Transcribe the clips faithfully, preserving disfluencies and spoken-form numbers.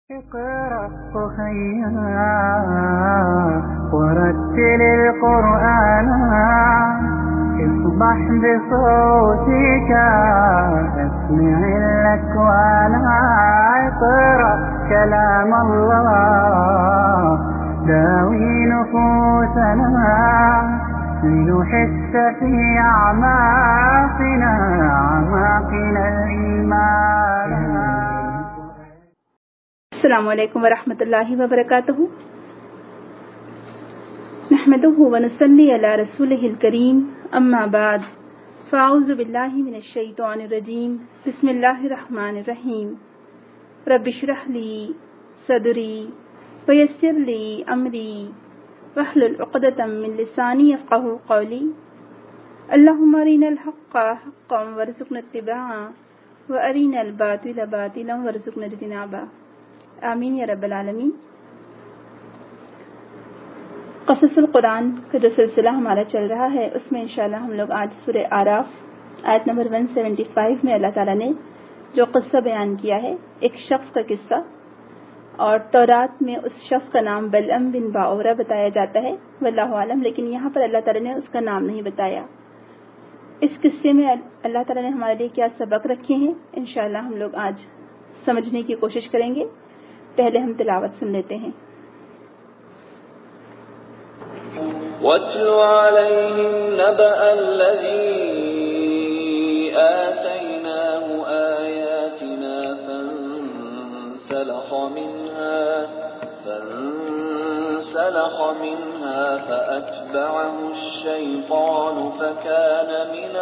اقرأ أخيا ورتل القرآن اصبح بصوتك اسمع الأكوان. اقرأ كلام الله داوي نفوسنا لنحس في أعماقنا أعماقنا الإيمان. السلام علیکم ورحمۃ اللہ وبرکاتہ. نحمده ونصلی علی رسولہ الکریم. اما بعد فاعوذ باللہ من الشیطان الرجیم. بسم اللہ الرحمن الرحیم. رب اشرح لی صدری ویسر لی امری واحلل عقدۃ من لسانی یفقهوا قولی. اللهم ارنا الحق حقا وارزقنا اتباعه وارنا الباطل باطلا وارزقنا اجتنابه. آمین یا رب العالمین. قصص القرآن کا جو سلسلہ ہمارا چل رہا ہے اس میں انشاءاللہ ہم لوگ آج سورہ اعراف آیت نمبر ایک سو پچہتر میں اللہ تعالیٰ نے جو قصہ بیان کیا ہے، ایک شخص کا قصہ، اور تورات میں اس شخص کا نام بلعم بن باورہ بتایا جاتا ہے واللہ عالم، لیکن یہاں پر اللہ تعالیٰ نے اس کا نام نہیں بتایا. اس قصے میں اللہ تعالیٰ نے ہمارے لیے کیا سبق رکھے ہیں انشاءاللہ ہم لوگ آج سمجھنے کی کوشش کریں گے. پہلے ہم تلاوت سن لیتے ہیں. وَاتْلُ عَلَيْهِمْ نَبَأَ الَّذِي آتَيْنَاهُ آيَاتِنَا فَانسَلَخَ مِنْهَا فَانسَلَخَ مِنْهَا فَأَتْبَعَهُ الشَّيْطَانُ فَكَانَ مِنَ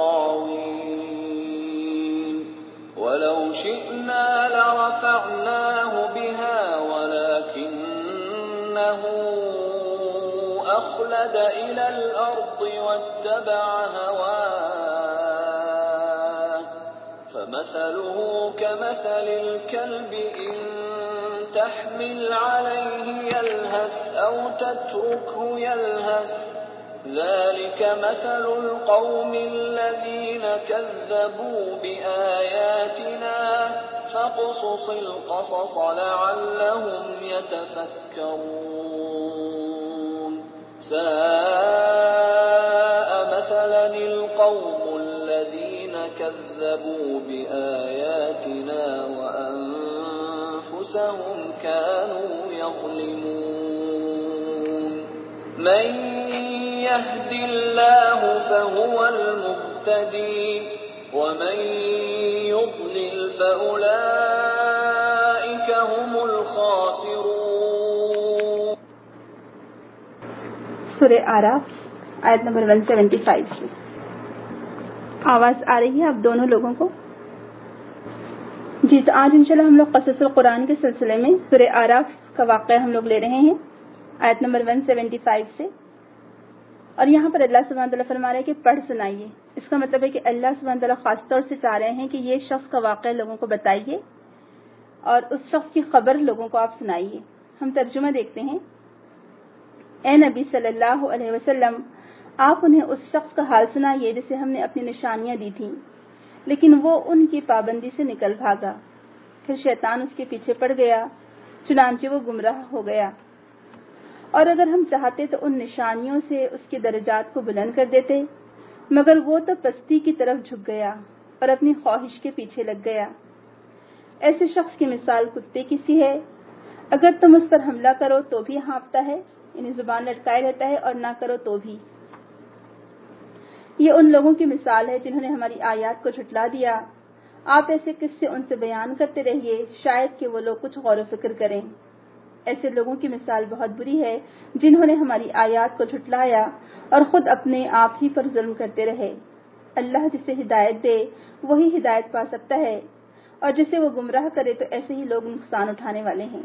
الْغَاوِينَ. وَلَوْ شِئْنَا لَرَفَعْنَاهُ بِهَا وَلَكِنَّهُ أَخْلَدَ إِلَى الْأَرْضِ وَاتَّبَعَ هَوَاهُ فَمَثَلُهُ كَمَثَلِ الْكَلْبِ إِن تَحْمِلْ عَلَيْهِ يَلْهَثْ أَوْ تَتْرُكْهُ يَلْهَث ذَلِكَ مَثَلُ الْقَوْمِ الَّذِينَ كَذَّبُوا بِآيَاتِنَا فَاقْصُصِ الْقَصَصَ لَعَلَّهُمْ يَتَفَكَّرُونَ. سَاءَ مَثَلًا الْقَوْمُ الَّذِينَ كَذَّبُوا بِآيَاتِنَا وَأَنفُسَهُمْ كَانُوا يَظْلِمُونَ. مَن يَهْدِ اللَّهُ فَهُوَ الْمُهْتَدِي وَمَن يُضْلِلْ فَأُولَئِكَ هُمُ الْخَاسِرُونَ. سورہ اعراف آیت نمبر ایک سو پچہتر سے آواز آ رہی ہے آپ دونوں لوگوں کو؟ جی، تو آج انشاءاللہ ہم لوگ قصص القرآن کے سلسلے میں سورہ اعراف کا واقعہ ہم لوگ لے رہے ہیں آیت نمبر ایک سو پچہتر سے. اور یہاں پر اللہ سبحانہ تعالیٰ فرما رہے ہیں کہ پڑھ سنائیے. اس کا مطلب ہے کہ اللہ سبحانہ تعالیٰ خاص طور سے چاہ رہے ہیں کہ یہ شخص کا واقعہ لوگوں کو بتائیے اور اس شخص کی خبر لوگوں کو آپ سنائیے. ہم ترجمہ دیکھتے ہیں. اے نبی صلی اللہ علیہ وسلم، آپ انہیں اس شخص کا حال سنائیے جسے ہم نے اپنی نشانیاں دی تھیں لیکن وہ ان کی پابندی سے نکل بھاگا. پھر شیطان اس کے پیچھے پڑ گیا، چنانچہ وہ گمراہ ہو گیا. اور اگر ہم چاہتے تو ان نشانیوں سے اس کے درجات کو بلند کر دیتے، مگر وہ تو پستی کی طرف جھک گیا اور اپنی خواہش کے پیچھے لگ گیا. ایسے شخص کی مثال کتے کی سی ہے، اگر تم اس پر حملہ کرو تو بھی ہانپتا ہے، یعنی زبان لٹکائے رہتا ہے، اور نہ کرو تو بھی. یہ ان لوگوں کی مثال ہے جنہوں نے ہماری آیات کو جھٹلا دیا. آپ ایسے قصے ان سے بیان کرتے رہیے، شاید کہ وہ لوگ کچھ غور و فکر کریں. ایسے لوگوں کی مثال بہت بری ہے جنہوں نے ہماری آیات کو جھٹلایا اور خود اپنے آپ ہی پر ظلم کرتے رہے. اللہ جسے ہدایت دے وہی ہدایت پا سکتا ہے، اور جسے وہ گمراہ کرے تو ایسے ہی لوگ نقصان اٹھانے والے ہیں.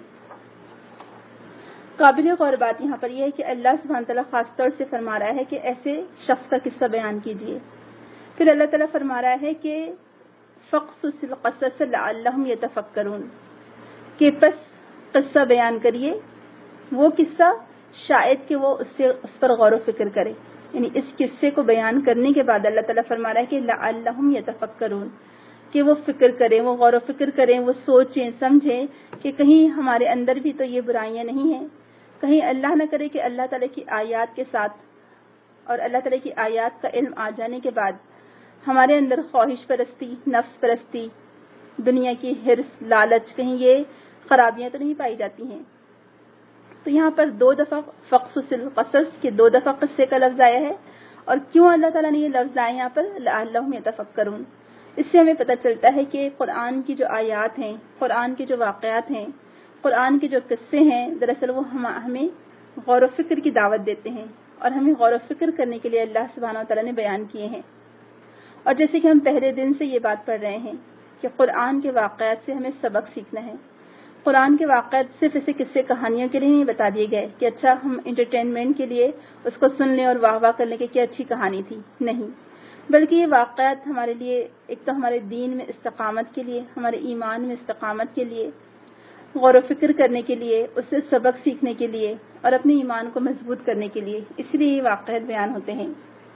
قابل غور بات یہاں پر یہ ہے کہ اللہ سبحانہ تعالیٰ خاص طور سے فرما رہا ہے کہ ایسے شخص کا قصہ بیان کیجیے. پھر اللہ تعالیٰ فرما رہا ہے کہ فَاقْصُصِ الْقَصَصَ لَعَلَّهُمْ يَتَفَكَّرُونَ، کہ پس قصہ بیان کریے، وہ قصہ شاید کہ وہ اس سے اس پر غور و فکر کرے. یعنی اس قصے کو بیان کرنے کے بعد اللہ تعالیٰ فرما رہا ہے کہ لَعَلَّهُمْ يَتَفَكَّرُونَ، کہ وہ فکر کریں، وہ غور و فکر کریں، وہ سوچیں سمجھیں کہ کہیں ہمارے اندر بھی تو یہ برائیاں نہیں ہیں، کہیں اللہ نہ کرے کہ اللہ تعالیٰ کی آیات کے ساتھ اور اللہ تعالیٰ کی آیات کا علم آ جانے کے بعد ہمارے اندر خواہش پرستی، نفس پرستی، دنیا کی حرص، لالچ، کہیں یہ خرابیاں تو نہیں پائی جاتی ہیں۔ تو یہاں پر دو دفعہ فقصص القصص کے دو دفعہ قصے کا لفظ آیا ہے، اور کیوں اللہ تعالیٰ نے یہ لفظ آئے یہاں پر لعلہم یتفکرون، اس سے ہمیں پتہ چلتا ہے کہ قرآن کی جو آیات ہیں، قرآن کے جو واقعات ہیں، قرآن کے جو قصے ہیں، دراصل وہ ہمیں غور و فکر کی دعوت دیتے ہیں، اور ہمیں غور و فکر کرنے کے لیے اللہ سبحانہ و تعالیٰ نے بیان کیے ہیں۔ اور جیسے کہ ہم پہلے دن سے یہ بات پڑھ رہے ہیں کہ قرآن کے واقعات سے ہمیں سبق سیکھنا ہے۔ قرآن کے واقعات صرف اسے قصے کہانیوں کے لیے نہیں بتا دیے گئے کہ اچھا ہم انٹرٹینمنٹ کے لیے اس کو سن لیں اور واہ واہ کر لیں کہ کیا اچھی کہانی تھی، نہیں، بلکہ یہ واقعات ہمارے لیے ایک تو ہمارے دین میں استقامت کے لیے، ہمارے ایمان میں استقامت کے لیے، غور و فکر کرنے کے لیے، اس سے سبق سیکھنے کے لیے اور اپنے ایمان کو مضبوط کرنے کے لیے، اس لیے یہ واقعات بیان ہوتے ہیں۔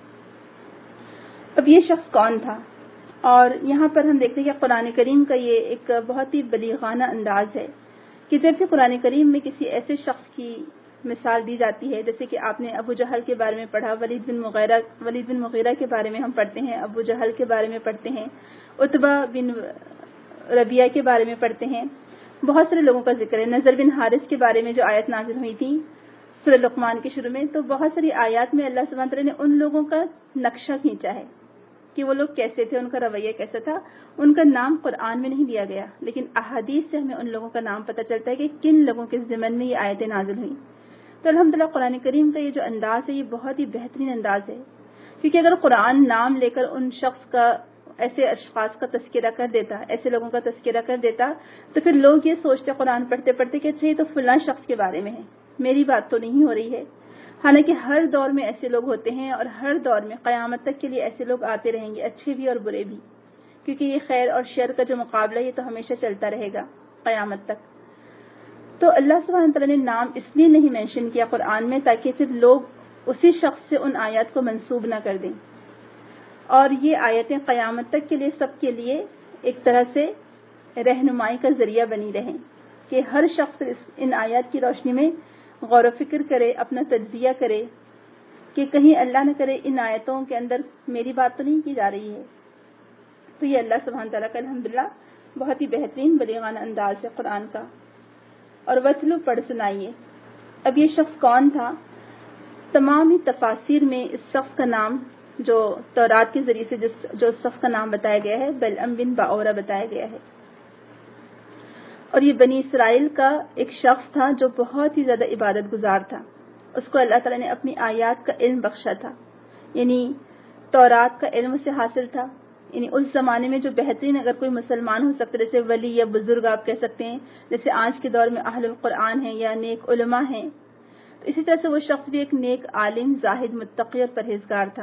اب یہ شخص کون تھا؟ اور یہاں پر ہم دیکھتے ہیں کہ قرآن کریم کا یہ ایک بہت ہی بلیغانہ انداز ہے کہ جب بھی قرآن کریم میں کسی ایسے شخص کی مثال دی جاتی ہے، جیسے کہ آپ نے ابو جہل کے بارے میں پڑھا، ولید بن مغیرہ ولید بن مغیرہ کے بارے میں ہم پڑھتے ہیں، ابو جہل کے بارے میں پڑھتے ہیں، عتبہ بن ربیعہ کے بارے میں پڑھتے ہیں، بہت سارے لوگوں کا ذکر ہے، نضر بن حارث کے بارے میں جو آیت نازل ہوئی تھی سورہ لقمان کے شروع میں، تو بہت ساری آیات میں اللہ سبحانہ وتعالی نے ان لوگوں کا نقشہ کھینچا ہے کہ وہ لوگ کیسے تھے، ان کا رویہ کیسا تھا۔ ان کا نام قرآن میں نہیں دیا گیا، لیکن احادیث سے ہمیں ان لوگوں کا نام پتہ چلتا ہے کہ کن لوگوں کے ضمن میں یہ آیتیں نازل ہوئیں۔ تو الحمدللہ قرآن کریم کا یہ جو انداز ہے یہ بہت ہی بہترین انداز ہے، کیونکہ اگر قرآن نام لے کر ان شخص کا، ایسے اشخاص کا تذکرہ کر دیتا، ایسے لوگوں کا تذکرہ کر دیتا، تو پھر لوگ یہ سوچتے قرآن پڑھتے پڑھتے کہ اچھا یہ تو فلاں شخص کے بارے میں ہے، میری بات تو نہیں ہو رہی ہے۔ حالانکہ ہر دور میں ایسے لوگ ہوتے ہیں، اور ہر دور میں قیامت تک کے لیے ایسے لوگ آتے رہیں گے، اچھے بھی اور برے بھی، کیونکہ یہ خیر اور شر کا جو مقابلہ یہ تو ہمیشہ چلتا رہے گا قیامت تک۔ تو اللہ سبحانہ وتعالی نے نام اس لیے نہیں مینشن کیا قرآن میں تاکہ پھر لوگ اسی شخص سے ان آیات کو منسوب نہ کر دیں، اور یہ آیتیں قیامت تک کے لیے سب کے لیے ایک طرح سے رہنمائی کا ذریعہ بنی رہیں کہ ہر شخص ان آیات کی روشنی میں غور و فکر کرے، اپنا تجزیہ کرے کہ کہیں اللہ نہ کرے ان آیتوں کے اندر میری بات تو نہیں کی جا رہی ہے۔ تو یہ اللہ سبحانہ تعالیٰ کا الحمدللہ بہت ہی بہترین بلیغانہ انداز ہے قرآن کا۔ اور وَاتْلُو پڑھ سنائیے۔ اب یہ شخص کون تھا؟ تمام ہی تفاسیر میں اس شخص کا نام جو تورات کے ذریعے سے جس جو اس شخص کا نام بتایا گیا ہے بلعم بن باورہ بتایا گیا ہے، اور یہ بنی اسرائیل کا ایک شخص تھا جو بہت ہی زیادہ عبادت گزار تھا۔ اس کو اللہ تعالیٰ نے اپنی آیات کا علم بخشا تھا، یعنی تورات کا علم سے حاصل تھا، یعنی اس زمانے میں جو بہترین اگر کوئی مسلمان ہو سکتا جیسے ولی یا بزرگ آپ کہہ سکتے ہیں، جیسے آج کے دور میں اہل القرآن ہیں یا نیک علماء ہیں، تو اسی طرح سے وہ شخص بھی ایک نیک عالم، زاہد، متقی اور پرہیزگار تھا۔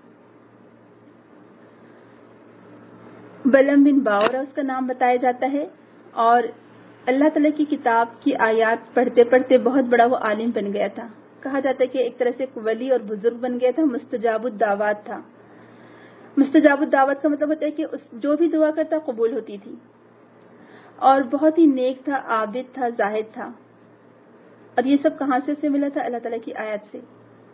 بلعم بن باورہ اس کا نام بتایا جاتا ہے، اور اللہ تعالیٰ کی کتاب کی آیات پڑھتے پڑھتے بہت بڑا وہ عالم بن گیا تھا۔ کہا جاتا ہے کہ ایک طرح سے ایک ولی اور بزرگ بن گیا تھا، مستجاب الدعوات تھا۔ مستجاب الدعوت کا مطلب ہوتا ہے کہ جو بھی دعا کرتا قبول ہوتی تھی، اور بہت ہی نیک تھا، عابد تھا، زاہد تھا، اور یہ سب کہاں سے اسے ملا تھا؟ اللہ تعالیٰ کی آیات سے۔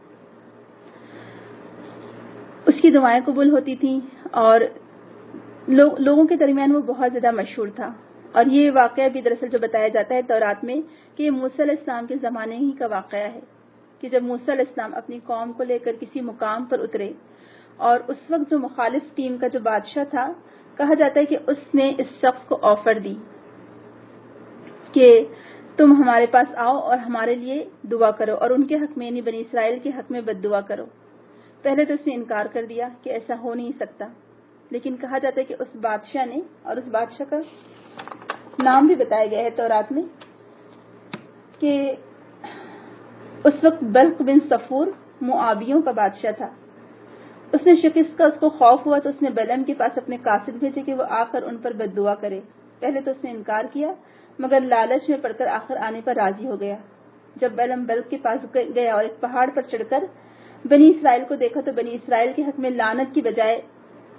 اس کی دعائیں قبول ہوتی تھیں، اور لوگ لوگوں کے درمیان وہ بہت زیادہ مشہور تھا۔ اور یہ واقعہ بھی دراصل جو بتایا جاتا ہے تورات میں کہ یہ موسیٰ علیہ السلام کے زمانے ہی کا واقعہ ہے کہ جب موسیٰ علیہ السلام اپنی قوم کو لے کر کسی مقام پر اترے، اور اس وقت جو مخالف ٹیم کا جو بادشاہ تھا، کہا جاتا ہے کہ اس نے اس شخص کو آفر دی کہ تم ہمارے پاس آؤ اور ہمارے لیے دعا کرو، اور ان کے حق میں یعنی بنی اسرائیل کے حق میں بد دعا کرو۔ پہلے تو اس نے انکار کر دیا کہ ایسا ہو نہیں سکتا، لیکن کہا جاتا ہے کہ اس بادشاہ نے، اور اس بادشاہ کا نام بھی بتایا گیا ہے تورات میں، کہ اس وقت بلق بن صفور معابیوں کا بادشاہ تھا۔ اس نے شکست کا اس کو خوف ہوا تو اس نے بلعم کے پاس اپنے قاصد بھیجے کہ وہ آ کر ان پر بد دعا کرے۔ پہلے تو اس نے انکار کیا، مگر لالچ میں پڑ کر آخر آنے پر راضی ہو گیا۔ جب بلعم بلق کے پاس گیا اور ایک پہاڑ پر چڑھ کر بنی اسرائیل کو دیکھا تو بنی اسرائیل کے حق میں لعنت کی بجائے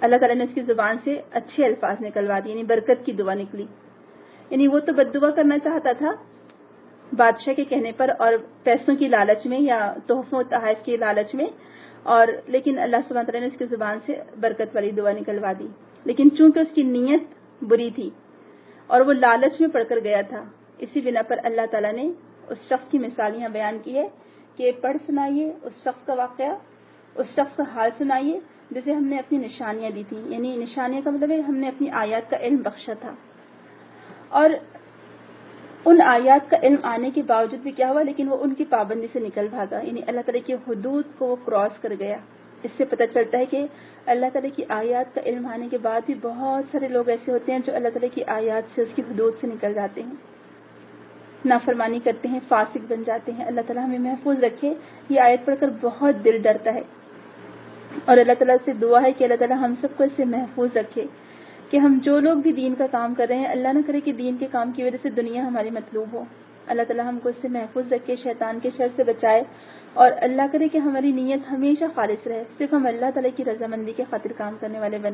اللہ تعالیٰ نے اس کی زبان سے اچھے الفاظ نکلوا دیے، یعنی برکت کی دعا نکلی. یعنی وہ تو بد دعا کرنا چاہتا تھا بادشاہ کے کہنے پر اور پیسوں کی لالچ میں یا تحفوں و تحائف کی لالچ میں، اور لیکن اللہ سبحانہ تعالیٰ نے اس کی زبان سے برکت والی دعا نکلوا دی. لیکن چونکہ اس کی نیت بری تھی اور وہ لالچ میں پڑ کر گیا تھا، اسی بنا پر اللہ تعالیٰ نے اس شخص کی مثال یہاں بیان کی ہے کہ پڑھ سنائیے اس شخص کا واقعہ، اس شخص کا حال سنائیے جسے ہم نے اپنی نشانیاں دی تھیں. یعنی نشانیاں کا مطلب ہے ہم نے اپنی آیات کا علم بخشا تھا، اور ان آیات کا علم آنے کے باوجود بھی کیا ہوا، لیکن وہ ان کی پابندی سے نکل بھاگا. یعنی اللہ تعالیٰ کی حدود کو وہ کراس کر گیا. اس سے پتہ چلتا ہے کہ اللہ تعالیٰ کی آیات کا علم آنے کے بعد بھی بہت سارے لوگ ایسے ہوتے ہیں جو اللہ تعالیٰ کی آیات سے، اس کی حدود سے نکل جاتے ہیں، نافرمانی کرتے ہیں، فاسق بن جاتے ہیں. اللہ تعالیٰ ہمیں محفوظ رکھے. یہ آیت پڑھ کر بہت دل ڈرتا ہے، اور اللہ تعالیٰ سے دعا ہے کہ اللہ تعالیٰ ہم سب کو اس سے محفوظ رکھے کہ ہم جو لوگ بھی دین کا کام کر رہے ہیں، اللہ نہ کرے کہ دین کے کام کی وجہ سے دنیا ہماری مطلوب ہو. اللہ تعالیٰ ہم کو اس سے محفوظ رکھے، شیطان کے شر سے بچائے، اور اللہ کرے کہ ہماری نیت ہمیشہ خالص رہے، صرف ہم اللہ تعالیٰ کی رضامندی کے خاطر کام کرنے والے بنے.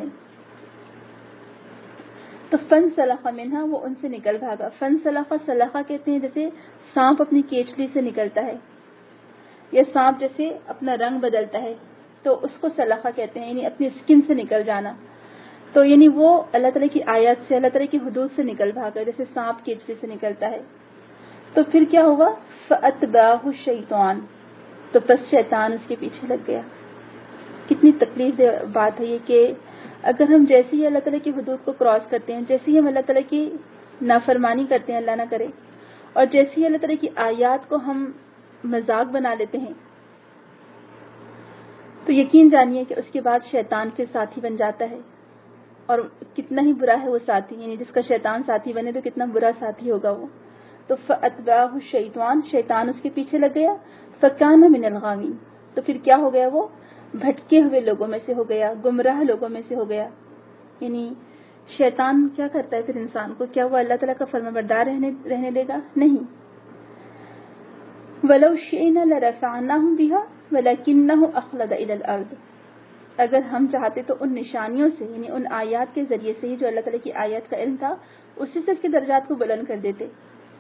تو فن سلخ منہا، وہ ان سے نکل بھاگا. فن سلخ، سلخہ کہتے ہیں جیسے سانپ اپنی کیچلی سے نکلتا ہے، یا سانپ جیسے اپنا رنگ بدلتا ہے تو اس کو سلخہ کہتے ہیں، یعنی اپنی اسکن سے نکل جانا. تو یعنی وہ اللہ تعالیٰ کی آیات سے، اللہ تعالیٰ کی حدود سے نکل بھاگا جیسے سانپ کیچلی سے نکلتا ہے. تو پھر کیا ہوا؟ فَأَتْبَعَهُ الشَّيْطَانُ، تو بس شیطان اس کے پیچھے لگ گیا. کتنی تکلیف دہ بات ہے یہ کہ اگر ہم جیسے ہی اللہ تعالیٰ کی حدود کو کراس کرتے ہیں، جیسے ہی ہم اللہ تعالیٰ کی نافرمانی کرتے ہیں، اللہ نہ کرے، اور جیسے ہی اللہ تعالیٰ کی آیات کو ہم مذاق بنا لیتے ہیں، تو یقین جانیے کہ اس کے بعد شیطان پھر ساتھی بن جاتا ہے. اور کتنا ہی برا ہے وہ ساتھی، یعنی جس کا شیطان ساتھی بنے تو کتنا برا ساتھی ہوگا وہ. تو فَأَتْبَعَهُ الشَّيْطَانُ، شیطان اس کے پیچھے لگ گیا. فَكَانَ مِنَ الْغَاوِينَ، تو پھر کیا ہو گیا؟ وہ بھٹکے ہوئے لوگوں میں سے ہو گیا، گمراہ لوگوں میں سے ہو گیا. یعنی شیطان کیا کرتا ہے پھر انسان کو؟ کیا وہ اللہ تعالیٰ کا فرمانبردار رہنے رہنے دے گا؟ نہیں. وَلَوْ شِئْنَا لَرَفَعْنَاهُ بِهَا وَلَكِنَّهُ أَخْلَدَ إِلَى الْأَرْضِ، اگر ہم چاہتے تو ان نشانیوں سے، یعنی ان آیات کے ذریعے سے ہی جو اللہ تعالیٰ کی آیات کا علم تھا، اسی سے اس کے درجات کو بلند کر دیتے،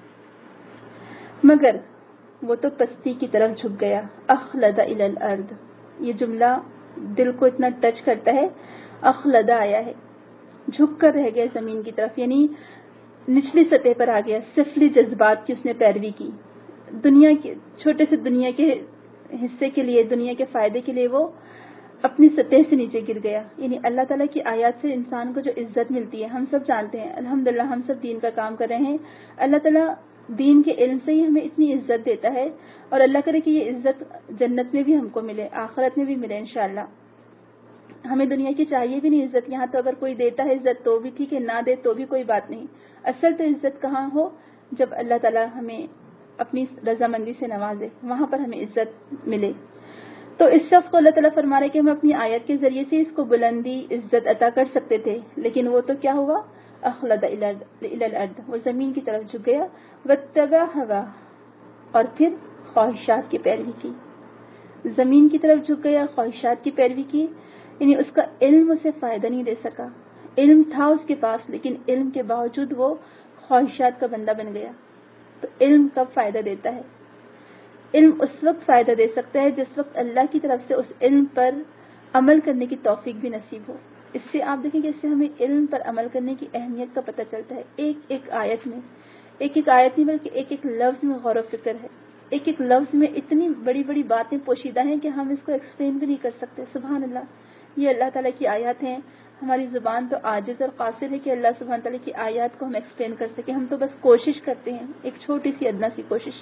مگر وہ تو پستی کی طرف جھک گیا. اخلد الی الارض، یہ جملہ دل کو اتنا ٹچ کرتا ہے. اخلد آیا ہے، جھک کر رہ گیا زمین کی طرف، یعنی نچلی سطح پر آ گیا. سفلی جذبات کی اس نے پیروی کی، دنیا کے چھوٹے سے دنیا کے حصے کے لیے، دنیا کے فائدے کے لیے وہ اپنی سطح سے نیچے گر گیا. یعنی اللہ تعالیٰ کی آیات سے انسان کو جو عزت ملتی ہے، ہم سب جانتے ہیں الحمدللہ، ہم سب دین کا کام کر رہے ہیں. اللہ تعالیٰ دین کے علم سے ہی ہمیں اتنی عزت دیتا ہے، اور اللہ کرے کہ یہ عزت جنت میں بھی ہم کو ملے، آخرت میں بھی ملے انشاءاللہ. ہمیں دنیا کی چاہیے بھی نہیں عزت، یہاں تو اگر کوئی دیتا ہے عزت تو بھی ٹھیک ہے، نہ دے تو بھی کوئی بات نہیں. اصل تو عزت کہاں ہو؟ جب اللہ تعالیٰ ہمیں اپنی رضامندی سے نوازے، وہاں پر ہمیں عزت ملے. تو اس شخص کو اللہ تعالیٰ فرما رہے کہ ہم اپنی آیت کے ذریعے سے اس کو بلندی، عزت عطا کر سکتے تھے، لیکن وہ تو کیا ہوا؟ اخلد الی الارض، وہ زمین کی طرف جھک گیا. واتبع ہوا، اور پھر خواہشات کی پیروی کی. زمین کی طرف جھک گیا، خواہشات کی پیروی کی. یعنی اس کا علم اسے فائدہ نہیں دے سکا. علم تھا اس کے پاس، لیکن علم کے باوجود وہ خواہشات کا بندہ بن گیا. تو علم کب فائدہ دیتا ہے؟ علم اس وقت فائدہ دے سکتا ہے جس وقت اللہ کی طرف سے اس علم پر عمل کرنے کی توفیق بھی نصیب ہو. اس سے آپ دیکھیں کہ اس سے ہمیں علم پر عمل کرنے کی اہمیت کا پتہ چلتا ہے. ایک ایک آیت میں، ایک ایک آیت نہیں بلکہ ایک ایک لفظ میں غور و فکر ہے. ایک ایک لفظ میں اتنی بڑی بڑی باتیں پوشیدہ ہیں کہ ہم اس کو ایکسپلین بھی نہیں کر سکتے. سبحان اللہ، یہ اللہ تعالیٰ کی آیات ہیں. ہماری زبان تو عاجز اور قاصر ہے کہ اللہ سبحانہ تعالیٰ کی آیات کو ہم ایکسپلین کر سکیں. ہم تو بس کوشش کرتے ہیں، ایک چھوٹی سی ادنا سی کوشش.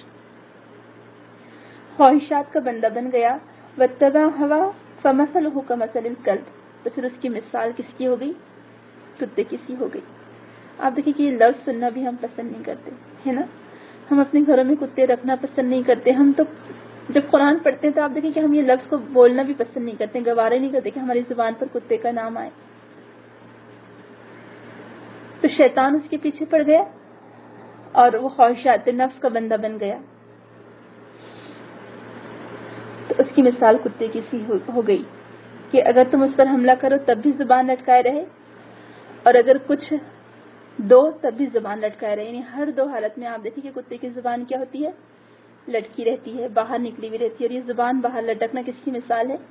خواہشات کا بندہ بن گیا. واتبع ہوا فمثلہ کمثل الکلب، تو پھر اس کی مثال کس کی ہو گئی؟ کتے کی سی ہو گئی. آپ دیکھیں کہ یہ لفظ سننا بھی ہم پسند نہیں کرتے، ہے نا؟ ہم اپنے گھروں میں کتے رکھنا پسند نہیں کرتے. ہم تو جب قرآن پڑھتے ہیں تو آپ دیکھیں کہ ہم یہ لفظ کو بولنا بھی پسند نہیں کرتے، گوارا نہیں کرتے کہ ہماری زبان پر کتے کا نام آئے. تو شیطان اس کے پیچھے پڑ گیا اور وہ خواہشات نفس کا بندہ بن گیا. تو اس کی مثال کتے کی سی ہو گئی. کہ اگر تم اس پر حملہ کرو تب بھی زبان لٹکائے رہے، اور اگر کچھ دو تب بھی زبان لٹکائے رہے. یعنی ہر دو حالت میں آپ دیکھیں کہ کتے کی زبان کیا ہوتی ہے، لٹکی رہتی ہے، باہر نکلی ہوئی رہتی ہے. اور یہ زبان باہر لٹکنا کس کی مثال ہے؟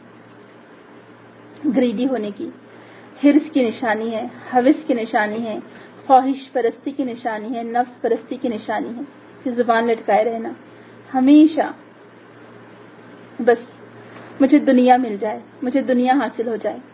گریڈی ہونے کی، حرص کی نشانی ہے، حوث کی نشانی ہے، خواہش پرستی کی نشانی ہے، نفس پرستی کی نشانی ہے. کہ زبان لٹکائے رہنا ہمیشہ، بس مجھے دنیا مل جائے، مجھے دنیا حاصل ہو جائے.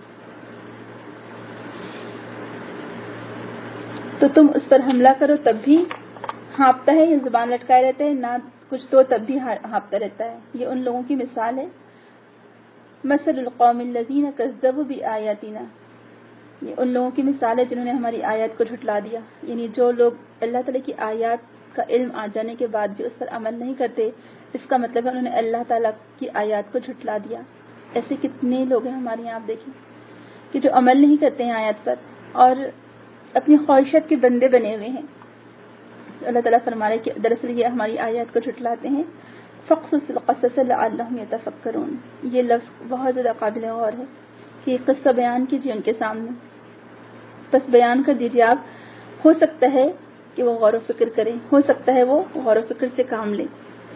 تو تم اس پر حملہ کرو تب بھی ہانپتا ہے، یہ زبان لٹکائے رہتے ہیں، نہ کچھ دو تب بھی ہانپتا رہتا ہے. یہ ان لوگوں کی مثال ہے. مثل القوم الذین کذبوا بآیاتنا، یہ ان لوگوں کی مثال ہے جنہوں نے ہماری آیات کو جھٹلا دیا. یعنی جو لوگ اللہ تعالیٰ کی آیات کا علم آ جانے کے بعد بھی اس پر عمل نہیں کرتے، اس کا مطلب ہے انہوں نے اللہ تعالیٰ کی آیات کو جھٹلا دیا. ایسے کتنے لوگ ہیں ہمارے یہاں، آپ دیکھیں کہ جو عمل نہیں کرتے ہیں آیات پر اور اپنی خواہشات کے بندے بنے ہوئے ہیں. اللہ تعالیٰ فرما رہے کہ دراصل یہ ہماری آیات کو جھٹلاتے ہیں. فقصص القصص لعلهم يتفکرون، یہ لفظ بہت زیادہ قابل غور ہے کہ یہ قصہ بیان کیجیے ان کے سامنے، بس بیان کر دیجیے آپ، ہو سکتا ہے کہ وہ غور و فکر کریں، ہو سکتا ہے وہ غور و فکر سے کام لیں.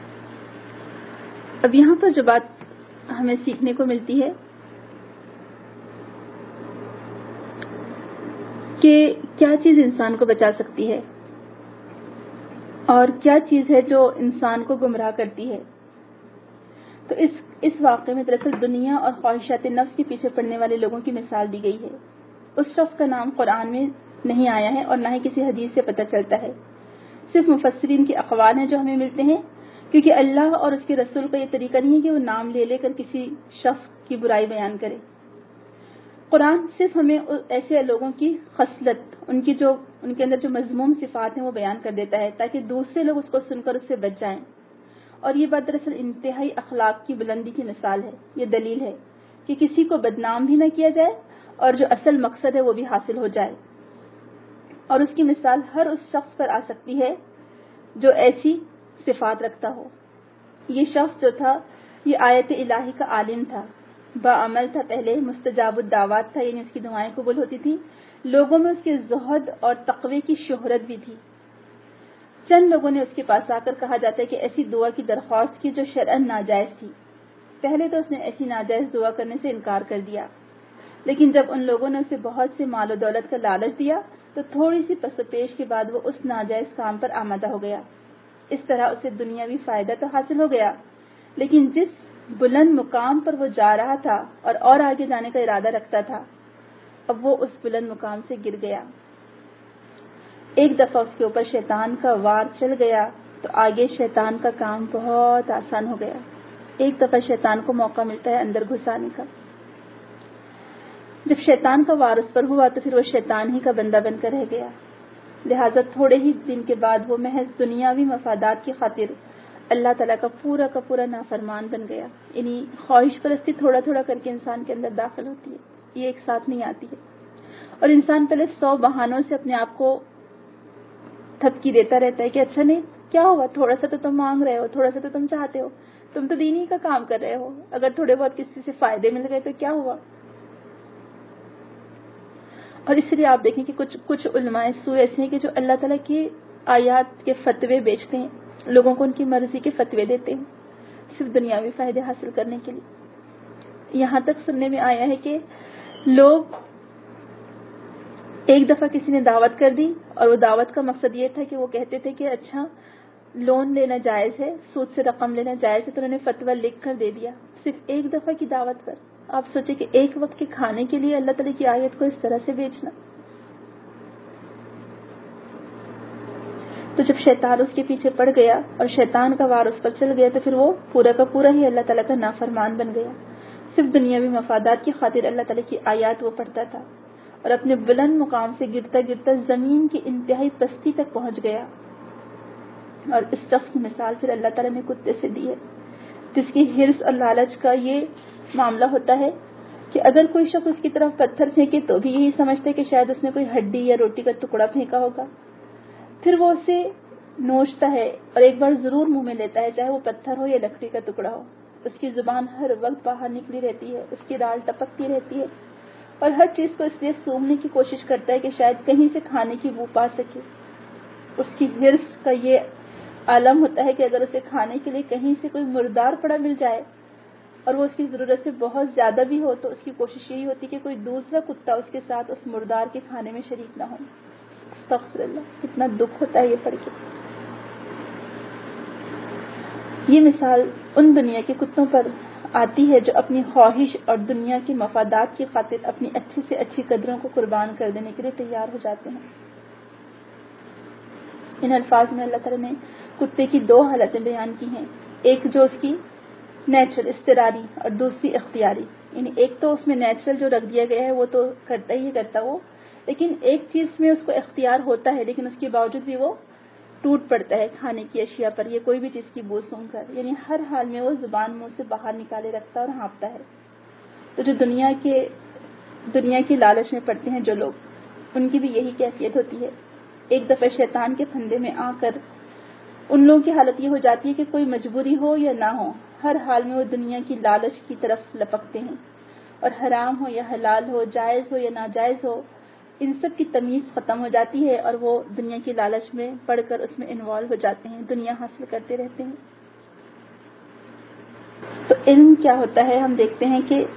اب یہاں پر جو بات ہمیں سیکھنے کو ملتی ہے کہ کیا چیز انسان کو بچا سکتی ہے اور کیا چیز ہے جو انسان کو گمراہ کرتی ہے. تو اس اس واقعے میں دراصل دنیا اور خواہشات نفس کے پیچھے پڑنے والے لوگوں کی مثال دی گئی ہے. اس شخص کا نام قرآن میں نہیں آیا ہے اور نہ ہی کسی حدیث سے پتہ چلتا ہے، صرف مفسرین کے اقوال ہیں جو ہمیں ملتے ہیں، کیونکہ اللہ اور اس کے رسول کا یہ طریقہ نہیں ہے کہ وہ نام لے لے کر کسی شخص کی برائی بیان کرے. قرآن صرف ہمیں ایسے لوگوں کی خصلت، ان کی جو ان کے اندر جو مذموم صفات ہیں وہ بیان کر دیتا ہے تاکہ دوسرے لوگ اس کو سن کر اس سے بچ جائیں. اور یہ بات دراصل انتہائی اخلاق کی بلندی کی مثال ہے. یہ دلیل ہے کہ کسی کو بدنام بھی نہ کیا جائے اور جو اصل مقصد ہے وہ بھی حاصل ہو جائے. اور اس کی مثال ہر اس شخص پر آ سکتی ہے جو ایسی صفات رکھتا ہو. یہ شخص جو تھا یہ آیت الہی کا عالم تھا، باعمل تھا، پہلے مستجاب الدعوات تھا، یعنی اس کی دعائیں قبول ہوتی تھی. لوگوں میں اس کے زہد اور تقوی کی شہرت بھی تھی. چند لوگوں نے اس کے پاس آ کر کہا جاتا ہے کہ ایسی دعا کی درخواست کی جو شرعاً ناجائز تھی. پہلے تو اس نے ایسی ناجائز دعا کرنے سے انکار کر دیا، لیکن جب ان لوگوں نے اسے بہت سے مال و دولت کا لالچ دیا تو تھوڑی سی پس و پیش کے بعد وہ اس ناجائز کام پر آمادہ ہو گیا. اس طرح اسے دنیاوی فائدہ تو حاصل ہو گیا، لیکن جس بلند مقام پر وہ جا رہا تھا اور اور آگے جانے کا ارادہ رکھتا تھا، اب وہ اس بلند مقام سے گر گیا. ایک دفعہ اس کے اوپر شیطان کا وار چل گیا تو آگے شیطان کا کام بہت آسان ہو گیا. ایک دفعہ شیطان کو موقع ملتا ہے اندر گھسانے کا. جب شیطان کا وار اس پر ہوا تو پھر وہ شیطان ہی کا بندہ بن کر رہ گیا. لہٰذا تھوڑے ہی دن کے بعد وہ محض دنیاوی مفادات کی خاطر اللہ تعالیٰ کا پورا کا پورا نافرمان بن گیا. یعنی خواہش پرستی تھوڑا تھوڑا کر کے انسان کے اندر داخل ہوتی ہے، یہ ایک ساتھ نہیں آتی ہے. اور انسان پہلے سو بہانوں سے اپنے آپ کو تھپکی دیتا رہتا ہے کہ اچھا نہیں کیا ہوا، تھوڑا سا تو تم مانگ رہے ہو، تھوڑا سا تو تم چاہتے ہو، تم تو دینی کا کام کر رہے ہو، اگر تھوڑے بہت کسی سے فائدے مل گئے تو کیا ہوا. اور اس لیے آپ دیکھیں کہ کچھ کچھ علماء سو ایسے ہیں کہ جو اللہ تعالیٰ کی آیات کے فتوے بیچتے ہیں، لوگوں کو ان کی مرضی کے فتوے دیتے ہیں صرف دنیاوی فائدے حاصل کرنے کے لیے. یہاں تک سننے میں آیا ہے کہ لوگ ایک دفعہ کسی نے دعوت کر دی اور وہ دعوت کا مقصد یہ تھا کہ وہ کہتے تھے کہ اچھا لون لینا جائز ہے، سود سے رقم لینا جائز ہے، تو انہوں نے فتویٰ لکھ کر دے دیا صرف ایک دفعہ کی دعوت پر. آپ سوچیں کہ ایک وقت کے کھانے کے لیے اللہ تعالیٰ کی آیت کو اس طرح سے بیچنا. تو جب شیطان اس کے پیچھے پڑ گیا اور شیطان کا وار اس پر چل گیا تو پھر وہ پورا کا پورا ہی اللہ تعالیٰ کا نافرمان بن گیا. صرف دنیاوی مفادات کی خاطر اللہ تعالیٰ کی آیات وہ پڑھتا تھا اور اپنے بلند مقام سے گرتا گرتا زمین کی انتہائی پستی تک پہنچ گیا. اور اس شخص کی مثال پھر اللہ تعالیٰ نے کتے سے دی ہے، جس کی حرص اور لالچ کا یہ معاملہ ہوتا ہے کہ اگر کوئی شخص اس کی طرف پتھر پھینکے تو بھی یہی سمجھتے کہ شاید اس نے کوئی ہڈی یا روٹی کا ٹکڑا پھینکا ہوگا. پھر وہ اسے نوچتا ہے اور ایک بار ضرور منہ میں لیتا ہے، چاہے وہ پتھر ہو یا لکڑی کا ٹکڑا ہو. اس کی زبان ہر وقت باہر نکلی رہتی ہے، اس کی دال ٹپکتی رہتی ہے، اور ہر چیز کو اس لیے سونگھنے کی کوشش کرتا ہے کہ شاید کہیں سے کھانے کی بو پا سکے. اس کی حرص کا یہ عالم ہوتا ہے کہ اگر اسے کھانے کے لیے کہیں سے کوئی مردار پڑا مل جائے اور وہ اس کی ضرورت سے بہت زیادہ بھی ہو تو اس کی کوشش یہی ہوتی کہ کوئی دوسرا کتا اس کے ساتھ اس مردار کے کھانے میں شریک نہ ہو. استغفر اللہ، کتنا دکھ ہوتا ہے یہ پڑھ کے. یہ مثال ان دنیا کے کتوں پر آتی ہے جو اپنی خواہش اور دنیا کے مفادات کی خاطر اپنی اچھی سے اچھی قدروں کو قربان کر دینے کے لیے تیار ہو جاتے ہیں. ان الفاظ میں اللہ تعالیٰ نے کتے کی دو حالتیں بیان کی ہیں، ایک جو اس کی نیچرل استراری اور دوسری اختیاری. یعنی ایک تو اس میں نیچرل جو رکھ دیا گیا ہے وہ تو کرتا ہی کرتا وہ، لیکن ایک چیز میں اس کو اختیار ہوتا ہے لیکن اس کے باوجود بھی وہ ٹوٹ پڑتا ہے کھانے کی اشیاء پر یا کوئی بھی چیز کی بو سونگھ کر. یعنی ہر حال میں وہ زبان منہ سے باہر نکالے رکھتا اور ہانپتا ہے. تو جو دنیا کے دنیا کی لالچ میں پڑتے ہیں جو لوگ، ان کی بھی یہی کیفیت ہوتی ہے. ایک دفعہ شیطان کے پھندے میں آ کر ان لوگوں کی حالت یہ ہو جاتی ہے کہ کوئی مجبوری ہو یا نہ ہو، ہر حال میں وہ دنیا کی لالچ کی طرف لپکتے ہیں، اور حرام ہو یا حلال ہو، جائز ہو یا ناجائز ہو، ان سب کی تمیز ختم ہو جاتی ہے اور وہ دنیا کی لالچ میں پڑھ کر اس میں انوالو ہو جاتے ہیں، دنیا حاصل کرتے رہتے ہیں. تو علم کیا ہوتا ہے؟ ہم دیکھتے ہیں کہ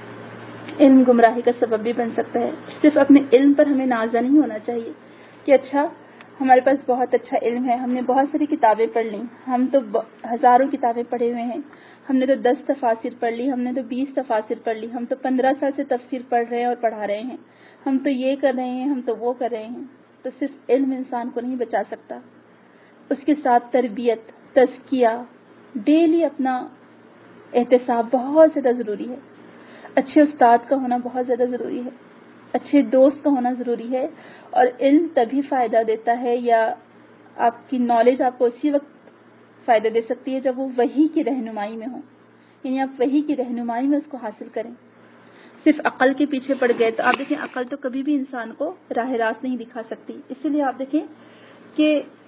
علم گمراہی کا سبب بھی بن سکتا ہے. صرف اپنے علم پر ہمیں نازا نہیں ہونا چاہیے کہ اچھا ہمارے پاس بہت اچھا علم ہے، ہم نے بہت ساری کتابیں پڑھ لی، ہم تو ہزاروں کتابیں پڑھے ہوئے ہیں، ہم نے تو دس تفاسیر پڑھ لی، ہم نے تو بیس تفاسیر پڑھ لی، ہم تو پندرہ سال سے تفسیر پڑھ رہے ہیں اور پڑھا رہے ہیں، ہم تو یہ کر رہے ہیں، ہم تو وہ کر رہے ہیں. تو صرف علم انسان کو نہیں بچا سکتا، اس کے ساتھ تربیت، تزکیہ، ڈیلی اپنا احتساب بہت زیادہ ضروری ہے. اچھے استاد کا ہونا بہت زیادہ ضروری ہے، اچھے دوست کا ہونا ضروری ہے. اور علم تبھی فائدہ دیتا ہے یا آپ کی نالج آپ کو اسی وقت فائدہ دے سکتی ہے جب وہ وحی کی رہنمائی میں ہو. یعنی آپ وحی کی رہنمائی میں اس کو حاصل کریں. صرف عقل کے پیچھے پڑ گئے تو آپ دیکھیں عقل تو کبھی بھی انسان کو راہ راست نہیں دکھا سکتی. اسی لیے آپ دیکھیں کہ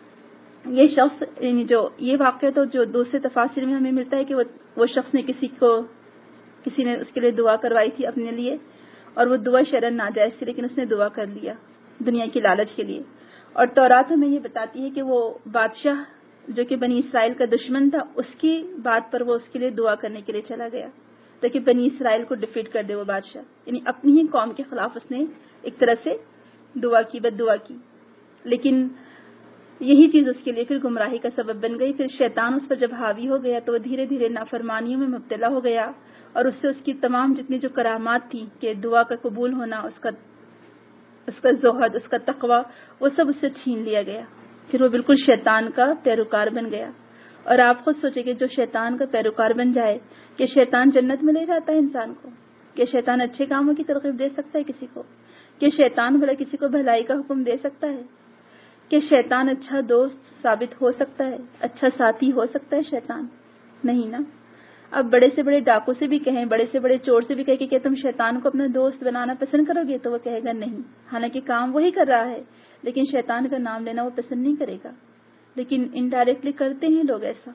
یہ شخص یعنی جو یہ واقعہ تو جو دوسرے تفاسیر میں ہمیں ملتا ہے کہ وہ وہ شخص نے کسی کو کسی نے اس کے لیے دعا کروائی تھی اپنے لیے اور وہ دعا شرعاً ناجائز تھی لیکن اس نے دعا کر لیا دنیا کی لالچ کے لیے. اور تورات ہمیں یہ بتاتی ہے کہ وہ بادشاہ جو کہ بنی اسرائیل کا دشمن تھا اس کی بات پر وہ اس کے لیے دعا کرنے کے لیے چلا گیا تاکہ بنی اسرائیل کو ڈیفیٹ کر دے وہ بادشاہ. یعنی اپنی ہی قوم کے خلاف اس نے ایک طرح سے دعا کی، بد دعا کی، لیکن یہی چیز اس کے لیے پھر گمراہی کا سبب بن گئی. پھر شیطان اس پر جب حاوی ہو گیا تو وہ دھیرے دھیرے نافرمانیوں میں مبتلا ہو گیا اور اس سے اس کی تمام جتنی جو کرامات تھی کہ دعا کا قبول ہونا، اس کا اس کا زہد، اس کا تقوی، وہ سب اس سے چھین لیا گیا. پھر وہ بالکل شیطان کا پیروکار بن گیا. اور آپ خود سوچیں کہ جو شیطان کا پیروکار بن جائے کہ شیطان جنت میں لے جاتا ہے انسان کو، کہ شیطان اچھے کاموں کی ترغیب دے سکتا ہے کسی کو، کہ شیطان بھلا کسی کو بھلائی کا حکم دے سکتا ہے، کہ شیطان اچھا دوست ثابت ہو سکتا ہے، اچھا ساتھی ہو سکتا ہے شیطان؟ نہیں نا. اب بڑے سے بڑے ڈاکو سے بھی کہیں، بڑے سے بڑے چور سے بھی کہیں کہ کیا تم شیطان کو اپنا دوست بنانا پسند کرو گے تو وہ کہے گا نہیں. حالانکہ کام وہی کر رہا ہے لیکن شیطان کا نام لینا وہ پسند نہیں کرے گا. لیکن انڈائریکٹلی کرتے ہیں لوگ ایسا.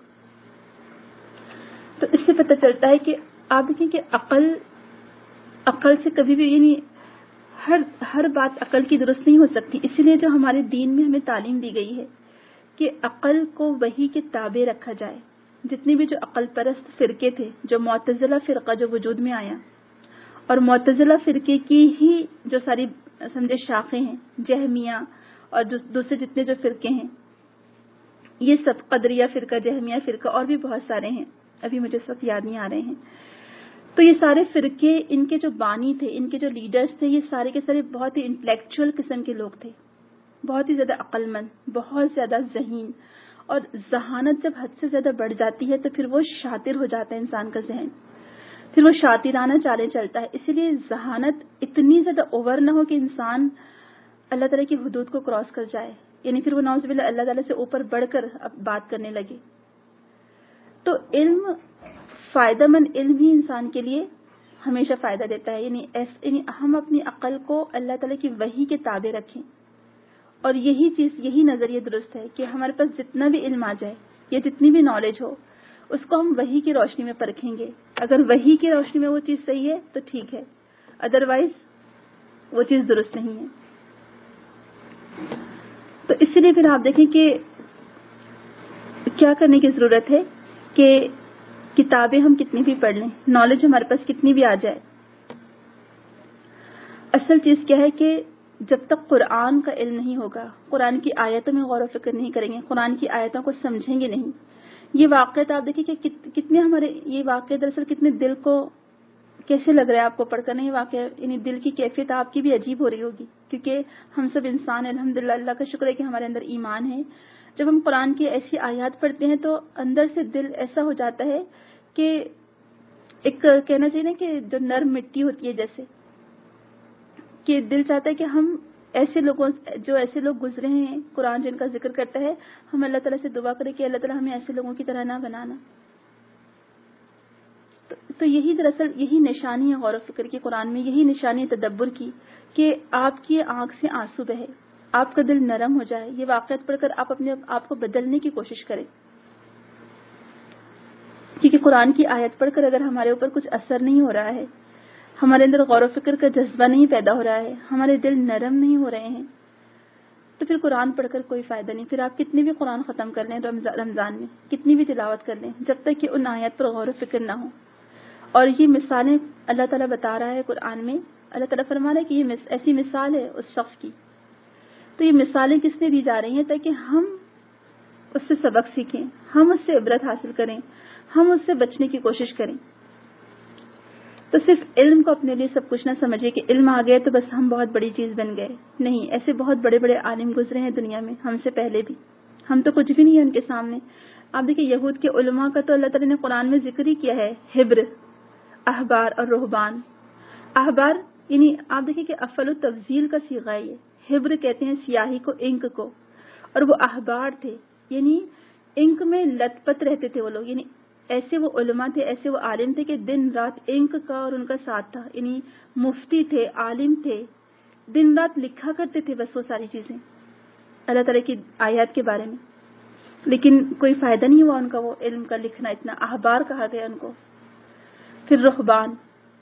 تو اس سے پتہ چلتا ہے کہ آپ دیکھیں کہ عقل عقل سے کبھی بھی یعنی ہر ہر بات عقل کی درست نہیں ہو سکتی. اسی لیے جو ہمارے دین میں ہمیں تعلیم دی گئی ہے کہ عقل کو وحی کے تابع رکھا جائے. جتنی بھی جو عقل پرست فرقے تھے، جو معتزلہ فرقہ جو وجود میں آیا، اور معتزلہ فرقے کی ہی جو ساری سمجھے شاخیں ہیں، جہمیہ اور دوسرے جتنے جو فرقے ہیں، یہ سب قدریہ فرقہ، جہمیہ فرقہ اور بھی بہت سارے ہیں، ابھی مجھے اس وقت یاد نہیں آ رہے ہیں. تو یہ سارے فرقے، ان کے جو بانی تھے، ان کے جو لیڈرز تھے، یہ سارے کے سارے بہت ہی انٹلیکچوئل قسم کے لوگ تھے، بہت ہی زیادہ عقل مند، بہت زیادہ ذہین. اور ذہانت جب حد سے زیادہ بڑھ جاتی ہے تو پھر وہ شاطر ہو جاتا ہے انسان کا ذہن، پھر وہ شاطرانہ چالیں چلتا ہے. اسی لیے ذہانت اتنی زیادہ اوور نہ ہو کہ انسان اللہ تعالیٰ کی حدود کو کراس کر جائے، یعنی پھر وہ نعوذ باللہ اللہ تعالیٰ سے اوپر بڑھ کر اب بات کرنے لگے. تو علم، فائدہ مند علم ہی انسان کے لیے ہمیشہ فائدہ دیتا ہے. یعنی یعنی ہم اپنی عقل کو اللہ تعالیٰ کی وحی کے تابع رکھیں. اور یہی چیز، یہی نظریہ درست ہے کہ ہمارے پاس جتنا بھی علم آ جائے یا جتنی بھی نالج ہو، اس کو ہم وحی کی روشنی میں پرکھیں گے. اگر وحی کی روشنی میں وہ چیز صحیح ہے تو ٹھیک ہے, ادروائز وہ چیز درست نہیں ہے. تو اس لیے پھر آپ دیکھیں کہ کیا کرنے کی ضرورت ہے کہ کتابیں ہم کتنی بھی پڑھ لیں, نالج ہمارے پاس کتنی بھی آ جائے, اصل چیز کیا ہے کہ جب تک قرآن کا علم نہیں ہوگا, قرآن کی آیتوں میں غور و فکر نہیں کریں گے, قرآن کی آیتوں کو سمجھیں گے نہیں. یہ واقعات آپ دیکھیں کہ کتنے ہمارے یہ واقعے دراصل کتنے دل کو کیسے لگ رہا ہے آپ کو پڑھ کر. نہیں واقعہ یعنی دل کی کیفیت آپ کی بھی عجیب ہو رہی ہوگی, کیونکہ ہم سب انسان ہیں. الحمدللہ اللہ کا شکر ہے کہ ہمارے اندر ایمان ہے. جب ہم قرآن کی ایسی آیات پڑھتے ہیں تو اندر سے دل ایسا ہو جاتا ہے کہ ایک کہنا چاہیے نا کہ جو نرم مٹی ہوتی ہے, جیسے کہ دل چاہتا ہے کہ ہم ایسے لوگوں جو ایسے لوگ گزرے ہیں, قرآن جن کا ذکر کرتا ہے, ہم اللہ تعالیٰ سے دعا کریں کہ اللہ تعالیٰ ہمیں ایسے لوگوں کی طرح نہ بنانا. تو, تو یہی دراصل یہی نشانی ہے غور و فکر کی قرآن میں, یہی نشانی ہے تدبر کی کہ آپ کی آنکھ سے آنسو بہے, آپ کا دل نرم ہو جائے. یہ واقعات پڑھ کر آپ اپنے آپ کو بدلنے کی کوشش کریں, کیونکہ قرآن کی آیت پڑھ کر اگر ہمارے اوپر کچھ اثر نہیں ہو رہا ہے, ہمارے اندر غور و فکر کا جذبہ نہیں پیدا ہو رہا ہے, ہمارے دل نرم نہیں ہو رہے ہیں, تو پھر قرآن پڑھ کر کوئی فائدہ نہیں. پھر آپ کتنی بھی قرآن ختم کر لیں رمضان میں, کتنی بھی تلاوت کر لیں, جب تک کہ ان آیات پر غور و فکر نہ ہو. اور یہ مثالیں اللہ تعالیٰ بتا رہا ہے قرآن میں, اللہ تعالیٰ فرما رہا ہے کہ یہ ایسی مثال ہے اس شخص کی. تو یہ مثالیں کس نے دی جا رہی ہیں؟ تاکہ ہم اس سے سبق سیکھیں, ہم اس سے عبرت حاصل کریں, ہم اس سے بچنے کی کوشش کریں. تو صرف علم کو اپنے لیے سب کچھ نہ سمجھے کہ علم آ گیا تو بس ہم بہت بڑی چیز بن گئے. نہیں, ایسے بہت بڑے بڑے عالم گزرے ہیں دنیا میں ہم سے پہلے بھی, ہم تو کچھ بھی نہیں ہے ان کے سامنے. آپ دیکھیں یہود کے علماء کا تو اللہ تعالیٰ نے قرآن میں ذکر ہی کیا ہے, حبر, احبار اور رہبان. احبار یعنی آپ دیکھیں کہ افعل التفضیل کا صیغہ ہے. حبر کہتے ہیں سیاہی کو, انک کو, اور وہ احبار تھے یعنی انک میں لت پت رہتے تھے وہ لوگ. یعنی ایسے وہ علماء تھے, ایسے وہ عالم تھے کہ دن رات انک کا اور ان کا ساتھ تھا. یعنی مفتی تھے, عالم تھے, دن رات لکھا کرتے تھے بس وہ ساری چیزیں اللہ تعالیٰ کی آیات کے بارے میں, لیکن کوئی فائدہ نہیں ہوا ان کا وہ علم کا لکھنا. اتنا احبار کہا گیا ان کو. پھر رہبان,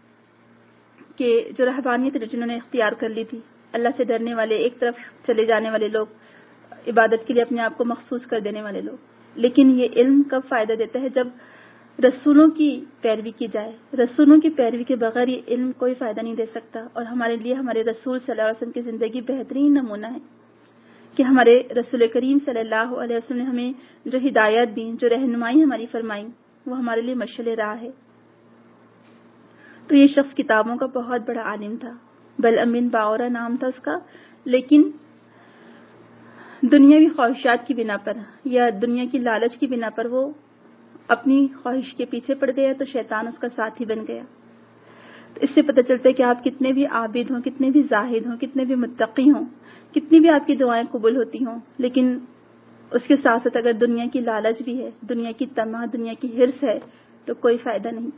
کہ جو رہبانیت جنہوں نے اختیار کر لی تھی, اللہ سے ڈرنے والے, ایک طرف چلے جانے والے لوگ, عبادت کے لیے اپنے آپ کو مخصوص کر دینے والے لوگ. لیکن یہ علم کب فائدہ دیتا ہے؟ جب رسولوں کی پیروی کی جائے. رسولوں کی پیروی کے بغیر یہ علم کوئی فائدہ نہیں دے سکتا. اور ہمارے لیے ہمارے رسول صلی اللہ علیہ وسلم کی زندگی بہترین نمونہ ہے کہ ہمارے رسول کریم صلی اللہ علیہ وسلم نے ہمیں جو ہدایت دی, جو رہنمائی ہماری فرمائی, وہ ہمارے لیے مشعل راہ ہے. تو یہ شخص کتابوں کا بہت بڑا عالم تھا, بلعم باورا نام تھا اس کا, لیکن دنیاوی خواہشات کی بنا پر یا دنیا کی لالچ کی بنا پر وہ اپنی خواہش کے پیچھے پڑ گیا, تو شیطان اس کا ساتھی بن گیا. تو اس سے پتہ چلتا ہے کہ آپ کتنے بھی عابد ہوں, کتنے بھی زاہد ہوں, کتنے بھی متقی ہوں, کتنی بھی آپ کی دعائیں قبول ہوتی ہوں, لیکن اس کے ساتھ ساتھ اگر دنیا کی لالچ بھی ہے, دنیا کی طمع, دنیا کی حرص ہے, تو کوئی فائدہ نہیں.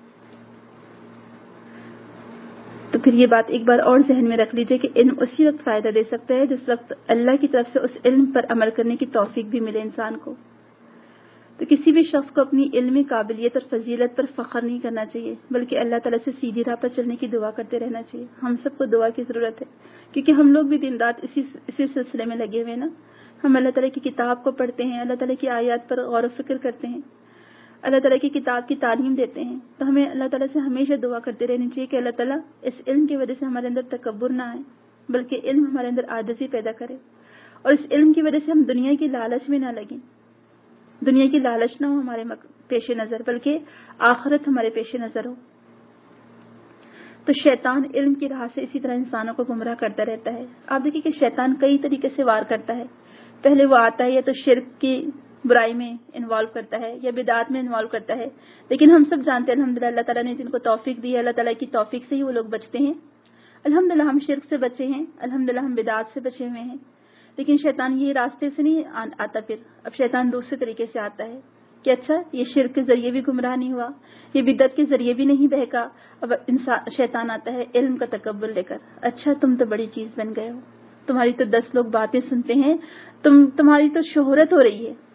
تو پھر یہ بات ایک بار اور ذہن میں رکھ لیجئے کہ علم اسی وقت فائدہ دے سکتا ہے جس وقت اللہ کی طرف سے اس علم پر عمل کرنے کی توفیق بھی ملے انسان کو. تو کسی بھی شخص کو اپنی علمی قابلیت اور فضیلت پر فخر نہیں کرنا چاہیے, بلکہ اللہ تعالیٰ سے سیدھی راہ پر چلنے کی دعا کرتے رہنا چاہیے. ہم سب کو دعا کی ضرورت ہے, کیونکہ ہم لوگ بھی دن رات اسی اسی سلسلے میں لگے ہوئے ہیں نا. ہم اللہ تعالیٰ کی کتاب کو پڑھتے ہیں, اللہ تعالیٰ کی آیات پر غور و فکر کرتے ہیں, اللہ تعالیٰ کی کتاب کی تعلیم دیتے ہیں. تو ہمیں اللہ تعالیٰ سے ہمیشہ دعا کرتے رہنی چاہیے کہ اللہ تعالیٰ اس علم کی وجہ سے ہمارے اندر تکبر نہ آئے, بلکہ علم ہمارے اندر عاجزی پیدا کرے, اور اس علم کی وجہ سے ہم دنیا کی لالچ میں نہ لگیں. دنیا کی لالچ نہ ہو ہمارے پیش نظر, بلکہ آخرت ہمارے پیش نظر ہو. تو شیطان علم کی راہ سے اسی طرح انسانوں کو گمراہ کرتا رہتا ہے. آپ دیکھیں کہ شیطان کئی طریقے سے وار کرتا ہے. پہلے وہ آتا ہے یا تو شرک کی برائی میں انوالو کرتا ہے یا بدعات میں انوالو کرتا ہے, لیکن ہم سب جانتے ہیں الحمدللہ اللہ تعالیٰ نے جن کو توفیق دی ہے, اللہ تعالیٰ کی توفیق سے ہی وہ لوگ بچتے ہیں. الحمدللہ ہم شرک سے بچے ہیں, الحمدللہ ہم بدعات سے بچے ہوئے ہیں. لیکن شیطان یہ راستے سے نہیں آتا, پھر اب شیطان دوسرے طریقے سے آتا ہے کہ اچھا یہ شرک کے ذریعے بھی گمراہ نہیں ہوا, یہ بدعت کے ذریعے بھی نہیں بہکا. اب انسان شیطان آتا ہے علم کا تکبر لے کر, اچھا تم تو بڑی چیز بن گئے ہو, تمہاری تو دس لوگ باتیں سنتے ہیں, تم تمہاری تو شہرت ہو رہی ہے,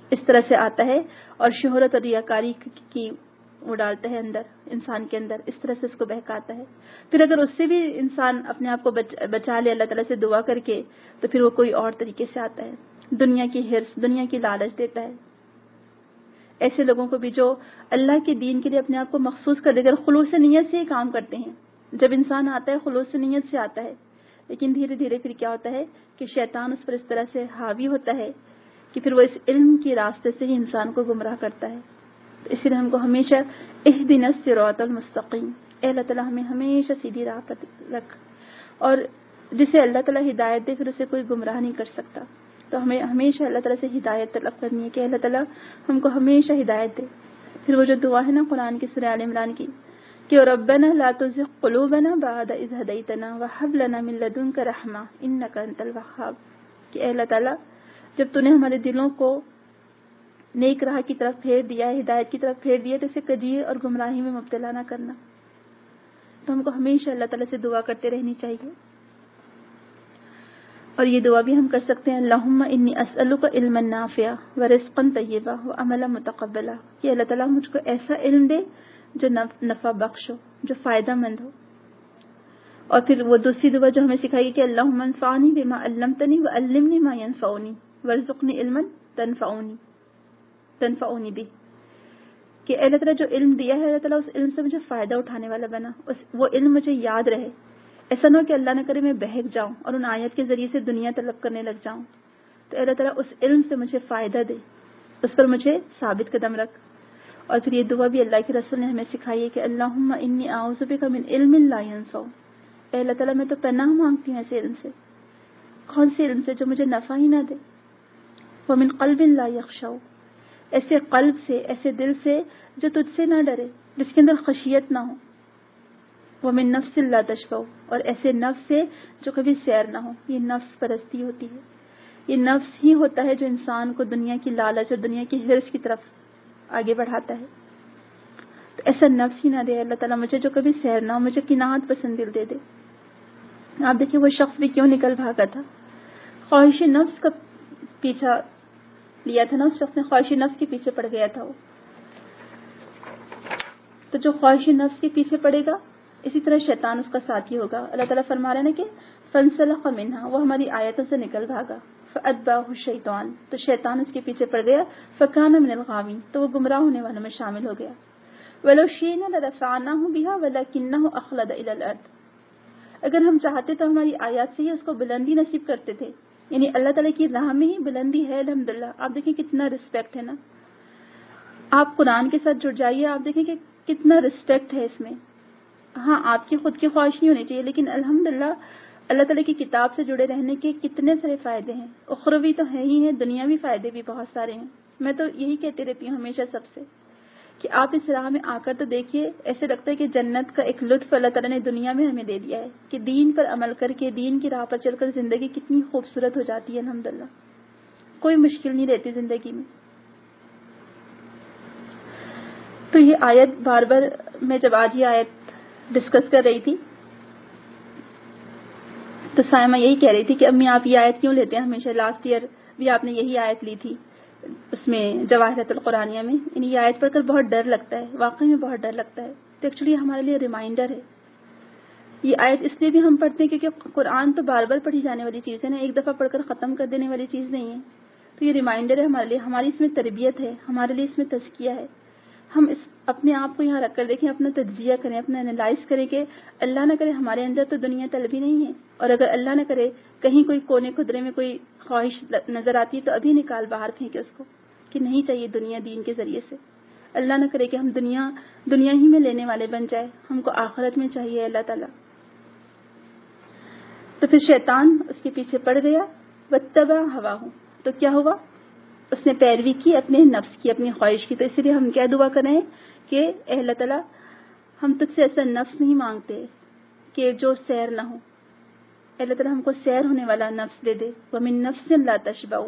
اس طرح سے آتا ہے اور شہرت اور ریاکاری کی وہ ڈالتا ہے اندر انسان کے اندر، اس طرح سے اس کو بہکاتا ہے. پھر اگر اس سے بھی انسان اپنے آپ کو بچا لے اللہ تعالیٰ سے دعا کر کے، تو پھر وہ کوئی اور طریقے سے آتا ہے، دنیا کی حرص، دنیا کی لالچ دیتا ہے. ایسے لوگوں کو بھی جو اللہ کے دین کے لیے اپنے آپ کو مخصوص کر دے کر خلوص نیت سے ہی کام کرتے ہیں. جب انسان آتا ہے خلوص نیت سے آتا ہے، لیکن دھیرے دھیرے پھر کیا ہوتا ہے کہ شیطان اس پر اس طرح سے حاوی ہوتا ہے کہ پھر وہ اس علم کے راستے سے ہی انسان کو گمراہ کرتا ہے. تو اسی لیے ہم کو ہمیشہ اہدنا الصراط المستقیم، اے اللہ تعالیٰ ہمیں ہمیشہ سیدھی راہ پر رکھ. اور جسے اللہ تعالیٰ ہدایت دے پھر اسے کوئی گمراہ نہیں کر سکتا. تو ہمیں ہمیشہ اللہ تعالیٰ سے ہدایت طلب کرنی ہے کہ اللہ تعالیٰ ہم کو ہمیشہ ہدایت دے. پھر وہ جو دعا ہے نا قرآن کی سورہ آل عمران کی کہ ربنا لا تزغ قلوبنا بعد اذ هديتنا وهب لنا من لدنك رحمة انك انت الوهاب، کہ اے اللہ تعالیٰ جب تو نے ہمارے دلوں کو نیک راہ کی طرف پھیر دیا ہے، ہدایت کی طرف پھیر دیا، تو اسے کجی اور گمراہی میں مبتلا نہ کرنا. تو ہم کو ہمیشہ اللہ تعالیٰ سے دعا کرتے رہنی چاہیے. اور یہ دعا بھی ہم کر سکتے ہیں اللہم انی اسألک علما نافعا ورزقا طیبا وعملا متقبلا، کہ اللہ تعالیٰ مجھ کو ایسا علم دے جو نفع بخش ہو، جو فائدہ مند ہو. اور پھر وہ دوسری دعا جو ہمیں سکھائی کہ اللہم انفعنی بما علمتنی وعلمنی ما ینفعنی وارزقنی علما تنفعنی تنفعنی بھی، کہ اللہ تعالیٰ جو علم دیا ہے اللہ تعالیٰ اس علم سے مجھے فائدہ اٹھانے والا بنا، اس وہ علم مجھے یاد رہے. ایسا نہ ہو کہ اللہ نہ کرے میں بہک جاؤں اور ان آیت کے ذریعے سے دنیا طلب کرنے لگ جاؤں. تو اللہ تعالیٰ اس علم سے مجھے فائدہ دے، اس پر مجھے ثابت قدم رکھ. اور پھر یہ دعا بھی اللہ کے رسول نے ہمیں سکھائی ہے کہ اللہم انی اعوذ بک من علم لا ینفع، اے اللہ تعالیٰ میں تو پناہ مانگتی ہوں ایسے علم سے. کون سے علم سے؟ جو مجھے نفع ہی نہ دے. ومن قلب لا یخشع، ایسے قلب سے، ایسے دل سے جو تجھ سے نہ ڈرے، جس کے اندر خشیت نہ ہو. ومن نفس لا تشبع، اور ایسے نفس سے جو کبھی سیر نہ ہو. یہ نفس پرستی ہوتی ہے، یہ نفس ہی ہوتا ہے جو انسان کو دنیا کی لالچ اور دنیا کی حرص کی طرف آگے بڑھاتا ہے. تو ایسا نفس ہی نہ دے اللہ تعالیٰ مجھے جو کبھی سیر نہ ہو، مجھے قناعت پسند دل دے دے. آپ دیکھیں وہ شخص بھی کیوں نکل بھاگا تھا، خواہش نفس کا پیچھا لیا تھا نا، اس شخص نے خواہش نفس کے پیچھے پڑ گیا تھا. وہ تو جو خواہش نفس کے پیچھے پڑے گا اسی طرح شیطان اس کا ساتھی ہوگا. اللہ تعالیٰ فرما رہے ہیں کہ فانسلخ منہا، وہ ہماری آیتوں سے نکل بھاگا. فاتبعہ الشیطان، تو شیطان اس کے پیچھے پڑ گیا. فکان من الغاوین، تو وہ گمراہ ہونے والوں میں شامل ہو گیا. ولو شئنا لرفعناہ بہا ولکنہ اخلد الی الارض، اگر ہم چاہتے تو ہماری آیات سے ہی اس کو بلندی نصیب کرتے تھے. یعنی اللہ تعالیٰ کی راہ میں ہی بلندی ہے الحمدللہ. آپ دیکھیں کتنا رسپیکٹ ہے نا. آپ قرآن کے ساتھ جڑ جائیے، آپ دیکھیں کہ کتنا رسپیکٹ ہے اس میں. ہاں آپ کی خود کی خواہش نہیں ہونی چاہیے، لیکن الحمدللہ اللہ تعالیٰ کی کتاب سے جڑے رہنے کے کتنے سارے فائدے ہیں. اخروی تو ہے ہی ہیں، دنیاوی فائدے بھی بہت سارے ہیں. میں تو یہی کہتی رہتی ہوں ہمیشہ سب سے کہ آپ اس راہ میں آ کر تو دیکھیے، ایسے لگتا ہے کہ جنت کا ایک لطف اللہ تعالیٰ نے دنیا میں ہمیں دے دیا ہے کہ دین پر عمل کر کے، دین کی راہ پر چل کر زندگی کتنی خوبصورت ہو جاتی ہے. الحمدللہ کوئی مشکل نہیں رہتی زندگی میں. تو یہ آیت بار بار میں جب آج یہ آیت ڈسکس کر رہی تھی تو سائمہ یہی کہہ رہی تھی کہ امی آپ یہ آیت کیوں لیتے ہیں ہمیشہ؟ لاسٹ ایئر بھی آپ نے یہی آیت لی تھی اس میں جواہرات القرآنیہ میں. یعنی یہ آیت پڑھ کر بہت ڈر لگتا ہے، واقعی میں بہت ڈر لگتا ہے. تو ایکچولی ہمارے لیے ریمائنڈر ہے. یہ آیت اس لیے بھی ہم پڑھتے ہیں کیونکہ قرآن تو بار بار پڑھی جانے والی چیز ہے نا، ایک دفعہ پڑھ کر ختم کر دینے والی چیز نہیں ہے. تو یہ ریمائنڈر ہے ہمارے لیے، ہماری اس میں تربیت ہے، ہمارے لیے اس میں تزکیہ ہے. ہم اس اپنے آپ کو یہاں رکھ کر دیکھیں، اپنا تجزیہ کریں، اپنا انالائز کریں کہ اللہ نہ کرے ہمارے اندر تو دنیا طلبی نہیں ہے، اور اگر اللہ نہ کرے کہیں کوئی کونے خدرے میں کوئی خواہش نظر آتی ہے تو ابھی نکال باہر پھینکے اس کو کہ نہیں چاہیے دنیا دین کے ذریعے سے. اللہ نہ کرے کہ ہم دنیا دنیا ہی میں لینے والے بن جائے، ہم کو آخرت میں چاہیے اللہ تعالیٰ. تو پھر شیطان اس کے پیچھے پڑ گیا. واتبع ہواہ، تو کیا ہوا؟ اس نے پیروی کی اپنے نفس کی، اپنی خواہش کی. تو اس لیے ہم کیا دعا کریں کہ اے اللہ تعالیٰ ہم تجھ سے ایسا نفس نہیں مانگتے کہ جو سیر نہ ہو. اللہ تعالیٰ ہم کو سیر ہونے والا نفس دے دے. ومن نفس لا تشبع،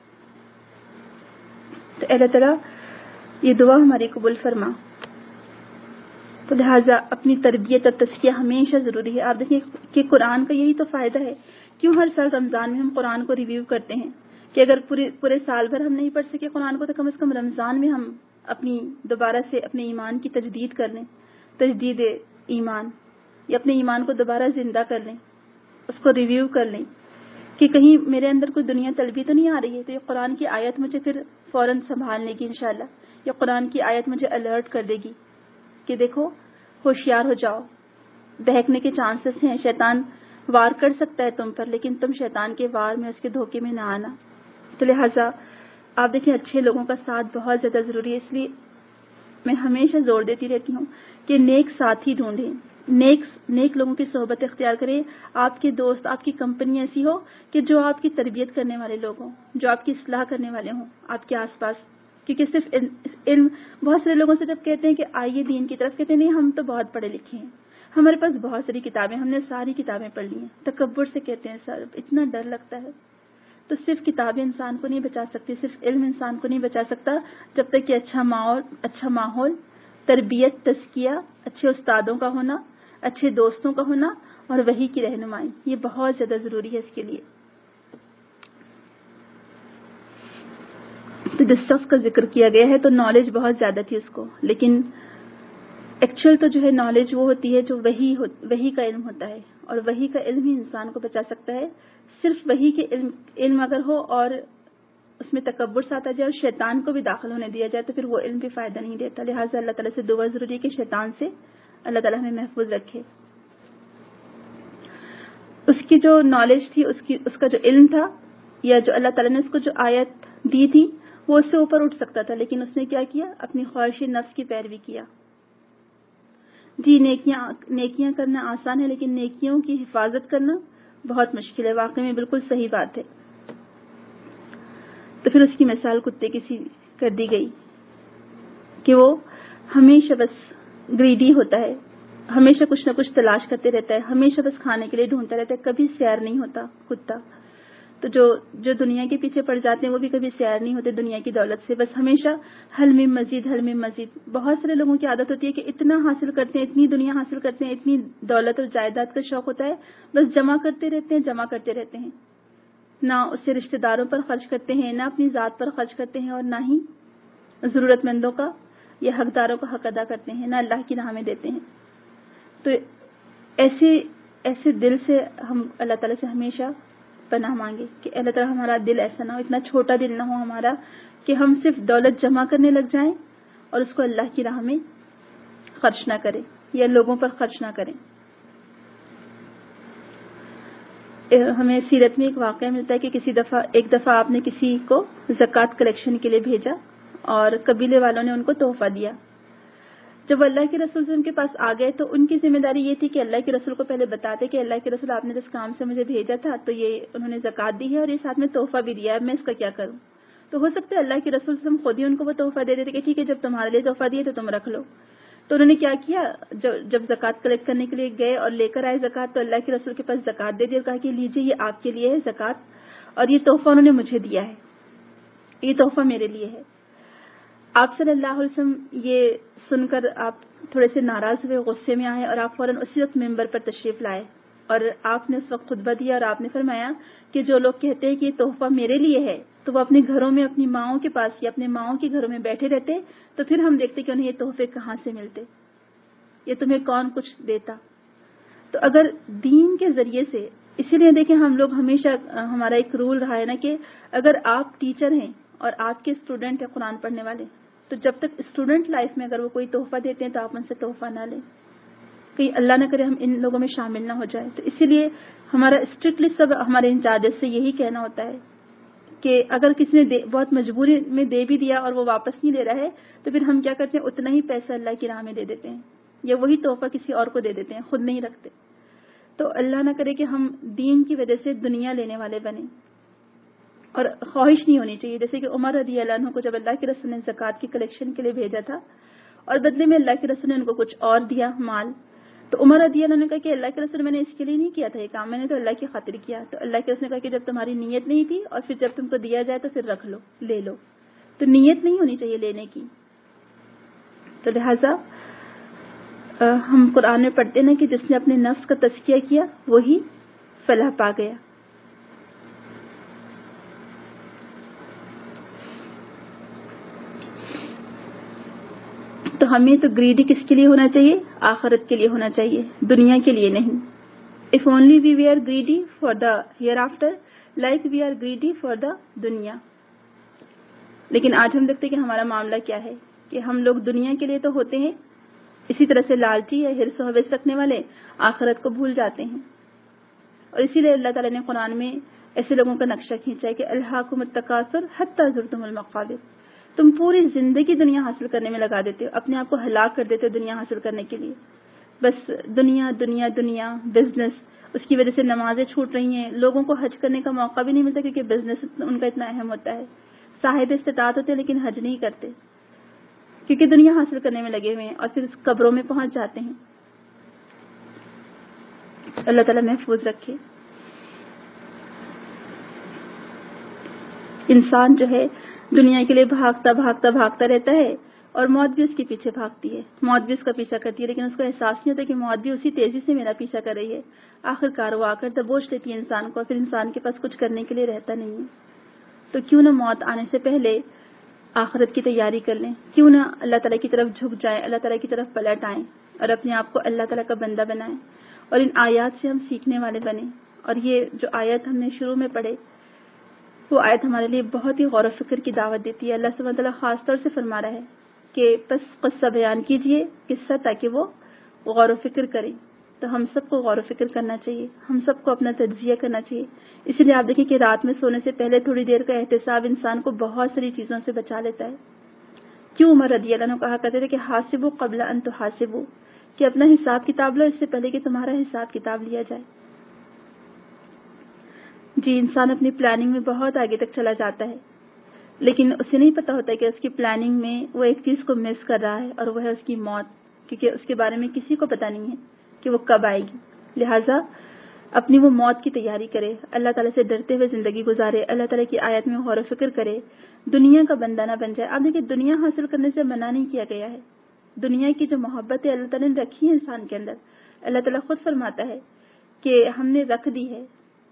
تو اللہ تعالیٰ یہ دعا ہماری قبول فرما. تو لہٰذا اپنی تربیت اور تزکیہ ہمیشہ ضروری ہے. آپ دیکھیں کہ قرآن کا یہی تو فائدہ ہے. کیوں ہر سال رمضان میں ہم قرآن کو ریویو کرتے ہیں؟ کہ اگر پورے پورے سال بھر ہم نہیں پڑھ سکے قرآن کو تو کم از کم رمضان میں ہم اپنی دوبارہ سے اپنے ایمان کی تجدید کر لیں، تجدید ایمان، یا اپنے ایمان کو دوبارہ زندہ کر لیں، اس کو ریویو کر لیں کہ کہیں میرے اندر کوئی دنیا طلبی تو نہیں آ رہی ہے. تو یہ قرآن کی آیت مجھے پھر فوراً سنبھالنے کی انشاءاللہ، یہ قرآن کی آیت مجھے الرٹ کر دے گی کہ دیکھو ہوشیار ہو جاؤ، بہکنے کے چانسز ہیں، شیطان وار کر سکتا ہے تم پر، لیکن تم شیطان کے وار میں، اس کے دھوکے میں نہ آنا. تو لہٰذا آپ دیکھیں اچھے لوگوں کا ساتھ بہت زیادہ ضروری ہے. اس لیے میں ہمیشہ زور دیتی رہتی ہوں کہ نیک ساتھی ڈھونڈیں، نیک نیک لوگوں کی صحبت اختیار کریں. آپ کے دوست، آپ کی کمپنی ایسی ہو کہ جو آپ کی تربیت کرنے والے لوگ ہوں، جو آپ کی اصلاح کرنے والے ہوں آپ کے آس پاس. کیونکہ صرف علم، بہت سارے لوگوں سے جب کہتے ہیں کہ آئیے دین کی طرف، کہتے ہیں نہیں ہم تو بہت پڑھے لکھے ہیں، ہمارے پاس بہت ساری کتابیں، ہم نے ساری کتابیں پڑھ لی ہیں. تکبر سے کہتے ہیں سر، اتنا ڈر لگتا ہے. تو صرف کتابیں انسان کو نہیں بچا سکتی، صرف علم انسان کو نہیں بچا سکتا، جب تک کہ اچھا ماحول اچھا ماحول تربیت، تزکیہ، اچھے استادوں کا ہونا، اچھے دوستوں کا ہونا، اور وحی کی رہنمائی، یہ بہت زیادہ ضروری ہے اس کے لیے. تو جس شخص کا ذکر کیا گیا ہے تو نالج بہت زیادہ تھی اس کو، لیکن ایکچوئل تو جو ہے نالج وہ ہوتی ہے جو وحی وحی کا علم ہوتا ہے، اور وحی کا علم ہی انسان کو بچا سکتا ہے. صرف وحی کے علم علم اگر ہو اور اس میں تکبر ساتھ آ جائے اور شیطان کو بھی داخل ہونے دیا جائے تو پھر وہ علم بھی فائدہ نہیں دیتا. لہٰذا اللہ تعالیٰ سے دعا ضروری ہے کہ شیطان سے اللہ تعالیٰ ہمیں محفوظ رکھے. اس کی جو نالج تھی، اس کی اس کا جو علم تھا، یا جو اللہ تعالیٰ نے اس کو جو آیت دی تھی، وہ اس سے اوپر اٹھ سکتا تھا، لیکن اس نے کیا کیا؟ اپنی خواہش نفس کی پیروی کیا. جی نیکیاں نیکیاں کرنا آسان ہے، لیکن نیکیوں کی حفاظت کرنا بہت مشکل ہے. واقعی میں بالکل صحیح بات ہے. تو پھر اس کی مثال کتے کی سی کر دی گئی کہ وہ ہمیشہ بس گریڈی ہوتا ہے، ہمیشہ کچھ نہ کچھ تلاش کرتے رہتا ہے، ہمیشہ بس کھانے کے لیے ڈھونڈتا رہتا ہے، کبھی سیر نہیں ہوتا کتا. تو جو جو دنیا کے پیچھے پڑ جاتے ہیں وہ بھی کبھی سیر نہیں ہوتے دنیا کی دولت سے، بس ہمیشہ حل میں مزید حل میں مزید. بہت سارے لوگوں کی عادت ہوتی ہے کہ اتنا حاصل کرتے ہیں، اتنی دنیا حاصل کرتے ہیں، اتنی دولت اور جائیداد کا شوق ہوتا ہے، بس جمع کرتے رہتے ہیں جمع کرتے رہتے ہیں، نہ اسے رشتہ داروں پر خرچ کرتے ہیں، نہ اپنی ذات پر خرچ کرتے ہیں، اور نہ ہی ضرورت مندوں کا یا حقداروں کا حق ادا کرتے ہیں، نہ اللہ کی راہ میں دیتے ہیں. تو ایسے ایسے دل سے ہم اللہ تعالیٰ سے ہمیشہ پناہ مانگے کہ اللہ تعالیٰ ہمارا دل ایسا نہ ہو، اتنا چھوٹا دل نہ ہو ہمارا کہ ہم صرف دولت جمع کرنے لگ جائیں اور اس کو اللہ کی راہ میں خرچ نہ کریں یا لوگوں پر خرچ نہ کریں. ہمیں سیرت میں ایک واقعہ ملتا ہے کہ کسی دفعہ ایک دفعہ آپ نے کسی کو زکوٰۃ کلیکشن کے لیے بھیجا اور قبیلے والوں نے ان کو تحفہ دیا. جب اللہ کے رسول سے ان کے پاس آ گئے تو ان کی ذمہ داری یہ تھی کہ اللہ کے رسول کو پہلے بتاتے کہ اللہ کے رسول آپ نے جس کام سے مجھے بھیجا تھا تو یہ انہوں نے زکوٰۃ دی ہے اور یہ ساتھ میں تحفہ بھی دیا ہے، میں اس کا کیا کروں. تو ہو سکتا ہے اللہ کے رسول سے ہم خود ہی ان کو وہ تحفہ دے دیتے کہ ٹھیک ہے جب تمہارے لیے تحفہ دیے تو تم رکھ لو. تو انہوں نے کیا کیا، جب زکوٰۃ کلیکٹ کرنے کے لیے گئے اور لے کر آئے زکوٰۃ، تو اللہ کے رسول کے پاس زکوٰۃ دے دی اور کہا کہ لیجیے یہ آپ کے لیے ہے زکوٰۃ، اور یہ تحفہ انہوں نے مجھے دیا ہے، یہ تحفہ میرے لیے ہے. آپ صلی اللہ علیہ وسلم یہ سن کر آپ تھوڑے سے ناراض ہوئے، غصے میں آئے، اور آپ فوراً اسی وقت ممبر پر تشریف لائے اور آپ نے اس وقت خطبہ دیا اور آپ نے فرمایا کہ جو لوگ کہتے ہیں کہ یہ تحفہ میرے لیے ہے تو وہ اپنے گھروں میں اپنی ماؤں کے پاس یا اپنے ماؤں کے گھروں میں بیٹھے رہتے، تو پھر ہم دیکھتے کہ انہیں یہ تحفے کہاں سے ملتے، یہ تمہیں کون کچھ دیتا. تو اگر دین کے ذریعے سے، اسی لیے دیکھیں ہم لوگ ہمیشہ، ہمارا ایک رول رہا ہے نا کہ اگر آپ ٹیچر ہیں اور آپ کے اسٹوڈنٹ ہیں قرآن پڑھنے والے، تو جب تک اسٹوڈنٹ لائف میں اگر وہ کوئی تحفہ دیتے ہیں تو آپ ان سے تحفہ نہ لیں، کہیں اللہ نہ کرے ہم ان لوگوں میں شامل نہ ہو جائے. تو اسی لیے ہمارا اسٹرکٹلی سب ہمارے انچارجز سے یہی کہنا ہوتا ہے کہ اگر کسی نے دے, بہت مجبوری میں دے بھی دیا اور وہ واپس نہیں دے رہا ہے تو پھر ہم کیا کرتے ہیں، اتنا ہی پیسہ اللہ کی راہ میں دے دیتے ہیں یا وہی تحفہ کسی اور کو دے دیتے ہیں، خود نہیں رکھتے. تو اللہ نہ کرے کہ ہم دین کی وجہ سے دنیا لینے والے بنیں، اور خواہش نہیں ہونی چاہیے. جیسے کہ عمر رضی اللہ عنہ کو جب اللہ کے رسول نے زکوٰۃ کی کلیکشن کے لیے بھیجا تھا اور بدلے میں اللہ کے رسول نے ان کو کچھ اور دیا مال، تو عمر رضی اللہ عنہ نے کہا کہ اللہ کے رسول میں نے اس کے لیے نہیں کیا تھا یہ کام، میں نے تو اللہ کی خاطر کیا. تو اللہ کے رسول نے کہا کہ جب تمہاری نیت نہیں تھی اور پھر جب تم کو دیا جائے تو پھر رکھ لو، لے لو. تو نیت نہیں ہونی چاہیے لینے کی. تو لہٰذا ہم قرآن میں پڑھتے ہیں کہ جس نے اپنے نفس کا تزکیہ کیا وہی فلاح پا گیا. تو ہمیں تو گریڈی کس کے لیے ہونا چاہیے؟ آخرت کے لیے ہونا چاہیے، دنیا کے لیے نہیں. If only we were greedy for the hereafter, like we are greedy for the دنیا. لیکن آج ہم دیکھتے ہیں کہ ہمارا معاملہ کیا ہے کہ ہم لوگ دنیا کے لیے تو ہوتے ہیں اسی طرح سے لالچی یا حرص و حوث رکھنے والے، آخرت کو بھول جاتے ہیں. اور اسی لیے اللہ تعالیٰ نے قرآن میں ایسے لوگوں کا نقشہ کھینچا ہے کہ الہاکم التکاثر حتی زرتم المقابر. تم پوری زندگی دنیا حاصل کرنے میں لگا دیتے ہو، اپنے آپ کو ہلاک کر دیتے ہو دنیا حاصل کرنے کے لیے. بس دنیا دنیا دنیا بزنس، اس کی وجہ سے نمازیں چھوٹ رہی ہیں، لوگوں کو حج کرنے کا موقع بھی نہیں ملتا کیونکہ بزنس ان کا اتنا اہم ہوتا ہے. صاحب استطاعت ہوتے ہیں لیکن حج نہیں کرتے کیونکہ دنیا حاصل کرنے میں لگے ہوئے ہیں اور پھر قبروں میں پہنچ جاتے ہیں. اللہ تعالیٰ محفوظ رکھے. انسان جو ہے دنیا کے لیے بھاگتا بھاگتا بھاگتا رہتا ہے اور موت بھی اس کے پیچھے بھاگتی ہے، موت بھی اس کا پیچھا کرتی ہے، لیکن اس کو احساس نہیں ہوتا کہ موت بھی اسی تیزی سے میرا پیچھا کر رہی ہے. آخر کار وہ آ کر دبوچ لیتی ہے انسان کو، پھر انسان کے پاس کچھ کرنے کے لیے رہتا نہیں ہے. تو کیوں نہ موت آنے سے پہلے آخرت کی تیاری کر لیں، کیوں نہ اللہ تعالیٰ کی طرف جھک جائیں، اللہ تعالیٰ کی طرف پلٹ آئیں اور اپنے آپ کو اللہ تعالیٰ کا بندہ بنائیں اور ان آیات سے ہم سیکھنے والے بنیں. اور یہ جو آیت ہم نے شروع میں پڑھے وہ آیت ہمارے لیے بہت ہی غور و فکر کی دعوت دیتی ہے. اللہ سبحانہ وتعالیٰ خاص طور سے فرما رہا ہے کہ بس قصہ بیان کیجئے قصہ تاکہ وہ غور و فکر کریں. تو ہم سب کو غور و فکر کرنا چاہیے، ہم سب کو اپنا تجزیہ کرنا چاہیے. اسی لیے آپ دیکھیں کہ رات میں سونے سے پہلے تھوڑی دیر کا احتساب انسان کو بہت ساری چیزوں سے بچا لیتا ہے. کیوں عمر رضی اللہ عنہ کہا کرتے تھے کہ حاسبوا قبل ان تحاسبوا، کہ اپنا حساب کتاب لو اس سے پہلے کہ تمہارا حساب کتاب لیا جائے. جی انسان اپنی پلاننگ میں بہت آگے تک چلا جاتا ہے لیکن اسے نہیں پتا ہوتا کہ اس کی پلاننگ میں وہ ایک چیز کو مس کر رہا ہے اور وہ ہے اس کی موت، کیونکہ اس کے بارے میں کسی کو پتا نہیں ہے کہ وہ کب آئے گی. لہٰذا اپنی وہ موت کی تیاری کرے، اللہ تعالیٰ سے ڈرتے ہوئے زندگی گزارے، اللہ تعالیٰ کی آیت میں غور و فکر کرے، دنیا کا بندہ نہ بن جائے. آپ دیکھیں دنیا حاصل کرنے سے منع نہیں کیا گیا ہے. دنیا کی جو محبت ہے اللہ تعالیٰ نے رکھی ہے انسان کے اندر. اللہ تعالیٰ خود فرماتا ہے کہ ہم نے رکھ دی ہے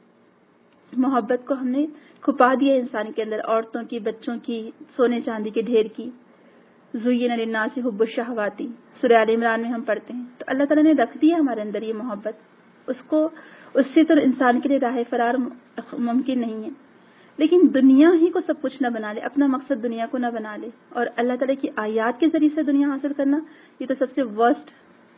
محبت کو، ہم نے کھپا دیا انسان کے اندر، عورتوں کی، بچوں کی، سونے چاندی کے ڈھیر کی. زُيِّنَ لِلنَّاسِ حُبُّ الشَّهَوَاتِ سورہ آل عمران میں ہم پڑھتے ہیں. تو اللہ تعالیٰ نے رکھ دیا ہمارے اندر یہ محبت، اس کو اس سے تو انسان کے لیے راہ فرار ممکن نہیں ہے. لیکن دنیا ہی کو سب کچھ نہ بنا لے، اپنا مقصد دنیا کو نہ بنا لے اور اللہ تعالیٰ کی آیات کے ذریعے سے دنیا حاصل کرنا، یہ تو سب سے ورسٹ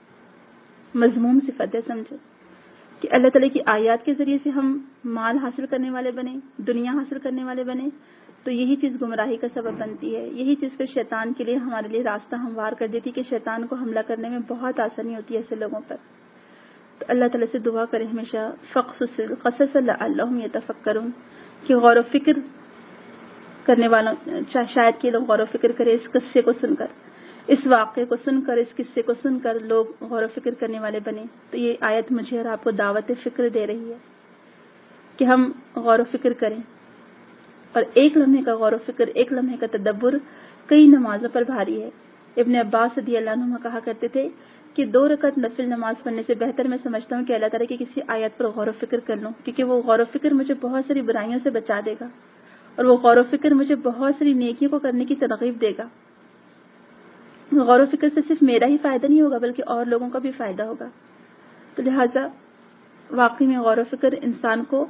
مذموم صفت ہے. سمجھے کہ اللہ تعالیٰ کی آیات کے ذریعے سے ہم مال حاصل کرنے والے بنے، دنیا حاصل کرنے والے بنے، تو یہی چیز گمراہی کا سبب بنتی ہے. یہی چیز پھر شیطان کے لیے ہمارے لیے راستہ ہموار کر دیتی کہ شیطان کو حملہ کرنے میں بہت آسانی ہوتی ہے ایسے لوگوں پر. تو اللہ تعالیٰ سے دعا کریں ہمیشہ فقصص القصص لعلہم یتفکرون، کہ غور و فکر کرنے والوں شاید کہ لوگ غور و فکر کریں اس قصے کو سن کر، اس واقعے کو سن کر، اس قصے کو سن کر لوگ غور و فکر کرنے والے بنے. تو یہ آیت مجھے اور آپ کو دعوت فکر دے رہی ہے کہ ہم غور و فکر کریں. اور ایک لمحے کا غور و فکر، ایک لمحے کا تدبر کئی نمازوں پر بھاری ہے. ابن عباس رضی اللہ عنہ کہا کرتے تھے کہ دو رکعت نفل نماز پڑھنے سے بہتر میں سمجھتا ہوں کہ اللہ تعالیٰ کی کسی آیت پر غور و فکر کر لوں، کیونکہ وہ غور و فکر مجھے بہت ساری برائیوں سے بچا دے گا اور وہ غور و فکر مجھے بہت ساری نیکیوں کو کرنے کی ترغیب دے گا. غور و فکر سے صرف میرا ہی فائدہ نہیں ہوگا بلکہ اور لوگوں کا بھی فائدہ ہوگا. تو لہٰذا واقعی میں غور و فکر انسان کو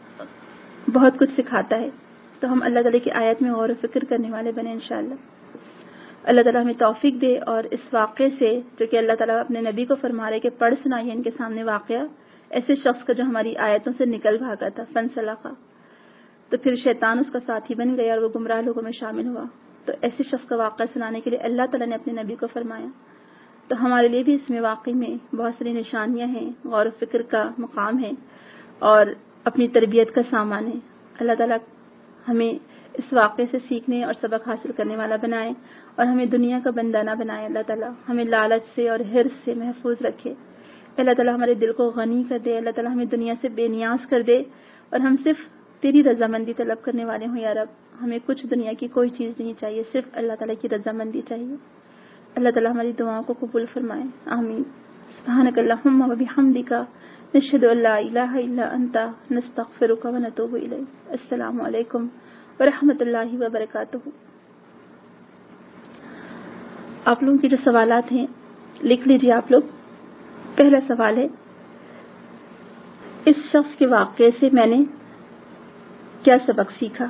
بہت کچھ سکھاتا ہے. تو ہم اللہ تعالیٰ کی آیت میں غور و فکر کرنے والے بنے انشاءاللہ. اللہ تعالیٰ ہمیں توفیق دے اور اس واقعے سے جو کہ اللہ تعالیٰ اپنے نبی کو فرما رہے کہ پڑھ سنائیے ان کے سامنے واقعہ ایسے شخص کا جو ہماری آیتوں سے نکل بھاگا تھا، فانسلخ، تو پھر شیطان اس کا ساتھی بن گیا اور وہ گمراہ لوگوں میں شامل ہوا. تو ایسے شخص کا واقعہ سنانے کے لیے اللہ تعالیٰ نے اپنے نبی کو فرمایا. تو ہمارے لیے بھی اس میں واقعی میں بہت ساری نشانیاں ہیں، غور و فکر کا مقام ہے اور اپنی تربیت کا سامان ہے. اللہ تعالیٰ ہمیں اس واقعے سے سیکھنے اور سبق حاصل کرنے والا بنائے اور ہمیں دنیا کا بندہ نہ بنائے. اللہ تعالیٰ ہمیں لالچ سے اور حرص سے محفوظ رکھے. اللہ تعالیٰ ہمارے دل کو غنی کر دے. اللہ تعالیٰ ہمیں دنیا سے بے نیاز کر دے اور ہم صرف تیری رضامندی طلب کرنے والے ہوں یا رب. ہمیں کچھ دنیا کی کوئی چیز نہیں چاہیے، صرف اللہ تعالیٰ کی رضامندی چاہیے. اللہ تعالیٰ ہماری دعاؤں کو قبول فرمائے. آمین. سبحانک اللہم و بحمدک، نشہد ان لا الہ الا انت، نستغفرک و نتوب الیک. السلام علیکم ورحمۃ اللہ وبرکاتہ. آپ لوگوں کے جو سوالات ہیں لکھ لیجیے آپ لوگ. پہلا سوال ہے, اس شخص کے واقعے سے میں نے کیا سبق سیکھا؟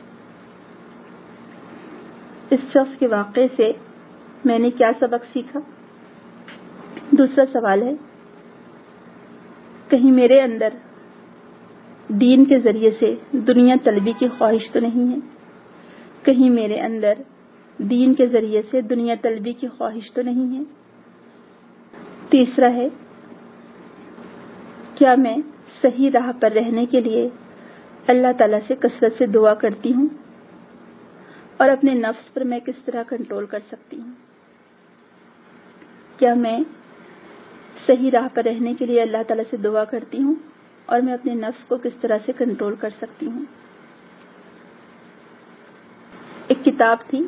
اس شخص کے واقعے سے میں نے کیا سبق سیکھا؟ دوسرا سوال ہے, کہیں میرے اندر دین کے ذریعے سے دنیا طلبی کی خواہش تو نہیں ہے؟ کہیں میرے اندر دین کے ذریعے سے دنیا طلبی کی خواہش تو نہیں ہے؟ تیسرا ہے, کیا میں صحیح راہ پر رہنے کے لیے اللہ تعالیٰ سے کثرت سے دعا کرتی ہوں؟ اور اپنے نفس پر میں کس طرح کنٹرول کر سکتی ہوں؟ کیا میں صحیح راہ پر رہنے کے لیے اللہ تعالیٰ سے دعا کرتی ہوں اور میں اپنے نفس کو کس طرح سے کنٹرول کر سکتی ہوں؟ ایک کتاب تھی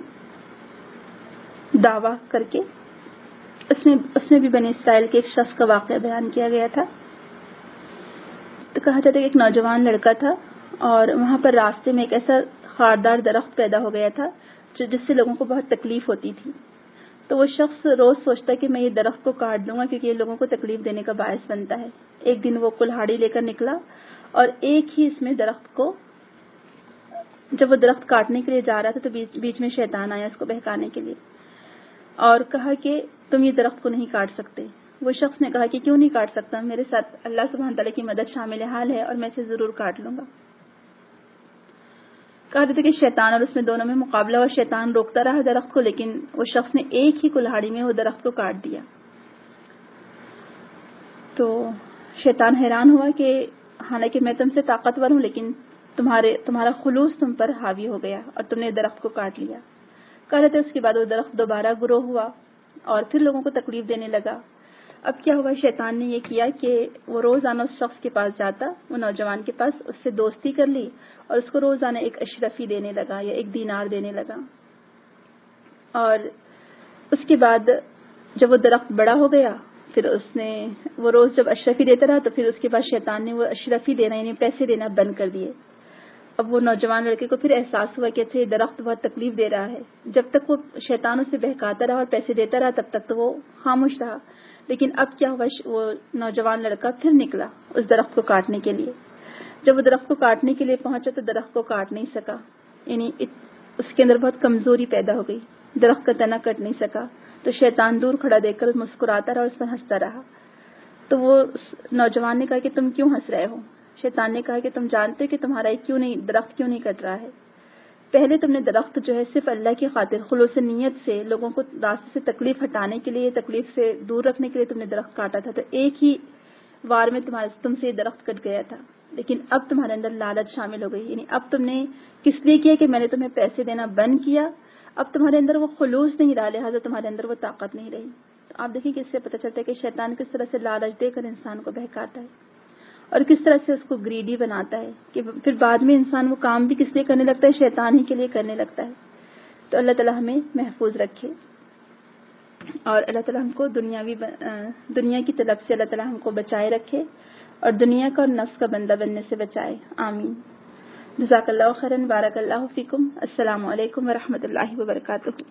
دعویٰ کر کے, اس میں اس میں بھی بنی اسرائیل کے ایک شخص کا واقعہ بیان کیا گیا تھا. تو کہا جاتا ہے کہ ایک نوجوان لڑکا تھا اور وہاں پر راستے میں ایک ایسا خاردار درخت پیدا ہو گیا تھا جو جس سے لوگوں کو بہت تکلیف ہوتی تھی. تو وہ شخص روز سوچتا کہ میں یہ درخت کو کاٹ دوں گا کیونکہ یہ لوگوں کو تکلیف دینے کا باعث بنتا ہے. ایک دن وہ کلہاڑی لے کر نکلا اور ایک ہی اس میں درخت کو, جب وہ درخت کاٹنے کے لیے جا رہا تھا تو بیچ, بیچ میں شیطان آیا اس کو بہکانے کے لیے اور کہا کہ تم یہ درخت کو نہیں کاٹ سکتے. وہ شخص نے کہا کہ کیوں نہیں کاٹ سکتا, میرے ساتھ اللہ سبحانہ تعالیٰ کی مدد شامل حال ہے اور میں اسے ضرور کاٹ لوں گا. کہا جاتا ہے کہ شیطان اور اس میں دونوں میں مقابلہ اور شیطان روکتا رہا درخت کو, لیکن وہ شخص نے ایک ہی کلہاڑی میں وہ درخت کو کاٹ دیا. تو شیطان حیران ہوا کہ حالانکہ میں تم سے طاقتور ہوں لیکن تمہارے تمہارا خلوص تم پر حاوی ہو گیا اور تم نے درخت کو کاٹ لیا. کہا جاتا ہے اس کے بعد وہ درخت دوبارہ گرو ہوا اور پھر لوگوں کو تکلیف دینے لگا. اب کیا ہوا, شیطان نے یہ کیا کہ وہ روزانہ اس شخص کے پاس جاتا, وہ نوجوان کے پاس, اس سے دوستی کر لی اور اس کو روزانہ ایک اشرفی دینے لگا یا ایک دینار دینے لگا. اور اس کے بعد جب وہ درخت بڑا ہو گیا پھر اس نے وہ روز جب اشرفی دیتا رہا تو پھر اس کے بعد شیطان نے وہ اشرفی دینا یعنی پیسے دینا بند کر دیے. اب وہ نوجوان لڑکے کو پھر احساس ہوا کہ اچھا یہ درخت بہت تکلیف دے رہا ہے. جب تک وہ شیطان اسے بہکاتا رہا اور پیسے دیتا رہا تب تک تو وہ خاموش رہا, لیکن اب کیا ہوا, وہ نوجوان لڑکا پھر نکلا اس درخت کو کاٹنے کے لیے. جب وہ درخت کو کاٹنے کے لیے پہنچا تو درخت کو کاٹ نہیں سکا, یعنی اس کے اندر بہت کمزوری پیدا ہو گئی, درخت کا تنا کٹ نہیں سکا. تو شیطان دور کھڑا دیکھ کر مسکراتا رہا اور اس پر ہنستا رہا. تو وہ نوجوان نے کہا کہ تم کیوں ہنس رہے ہو؟ شیطان نے کہا کہ تم جانتے کہ تمہارا کیوں نہیں درخت کیوں نہیں کٹ رہا ہے. پہلے تم نے درخت جو ہے صرف اللہ کی خاطر خلوص نیت سے لوگوں کو راستے سے تکلیف ہٹانے کے لیے, تکلیف سے دور رکھنے کے لیے تم نے درخت کاٹا تھا, تو ایک ہی وار میں تمہارے تم سے یہ درخت کٹ گیا تھا. لیکن اب تمہارے اندر لالچ شامل ہو گئی, یعنی اب تم نے کس لیے کیا کہ میں نے تمہیں پیسے دینا بند کیا. اب تمہارے اندر وہ خلوص نہیں رہا, لہٰذا تمہارے اندر وہ طاقت نہیں رہی. تو آپ دیکھیں کہ اس سے پتہ چلتا ہے کہ شیطان کس طرح سے لالچ دے کر انسان کو بہکاتا ہے اور کس طرح سے اس کو گریڈی بناتا ہے کہ پھر بعد میں انسان وہ کام بھی کس لیے کرنے لگتا ہے, شیطان ہی کے لیے کرنے لگتا ہے. تو اللہ تعالیٰ ہمیں محفوظ رکھے اور اللہ تعالیٰ ہم کو دنیاوی دنیا کی طلب سے اللہ تعالیٰ ہم کو بچائے رکھے اور دنیا کا اور نفس کا بندہ بننے سے بچائے. آمین. جزاک اللہ خیرا, بارک اللہ فیکم. السلام علیکم ورحمۃ اللہ وبرکاتہ.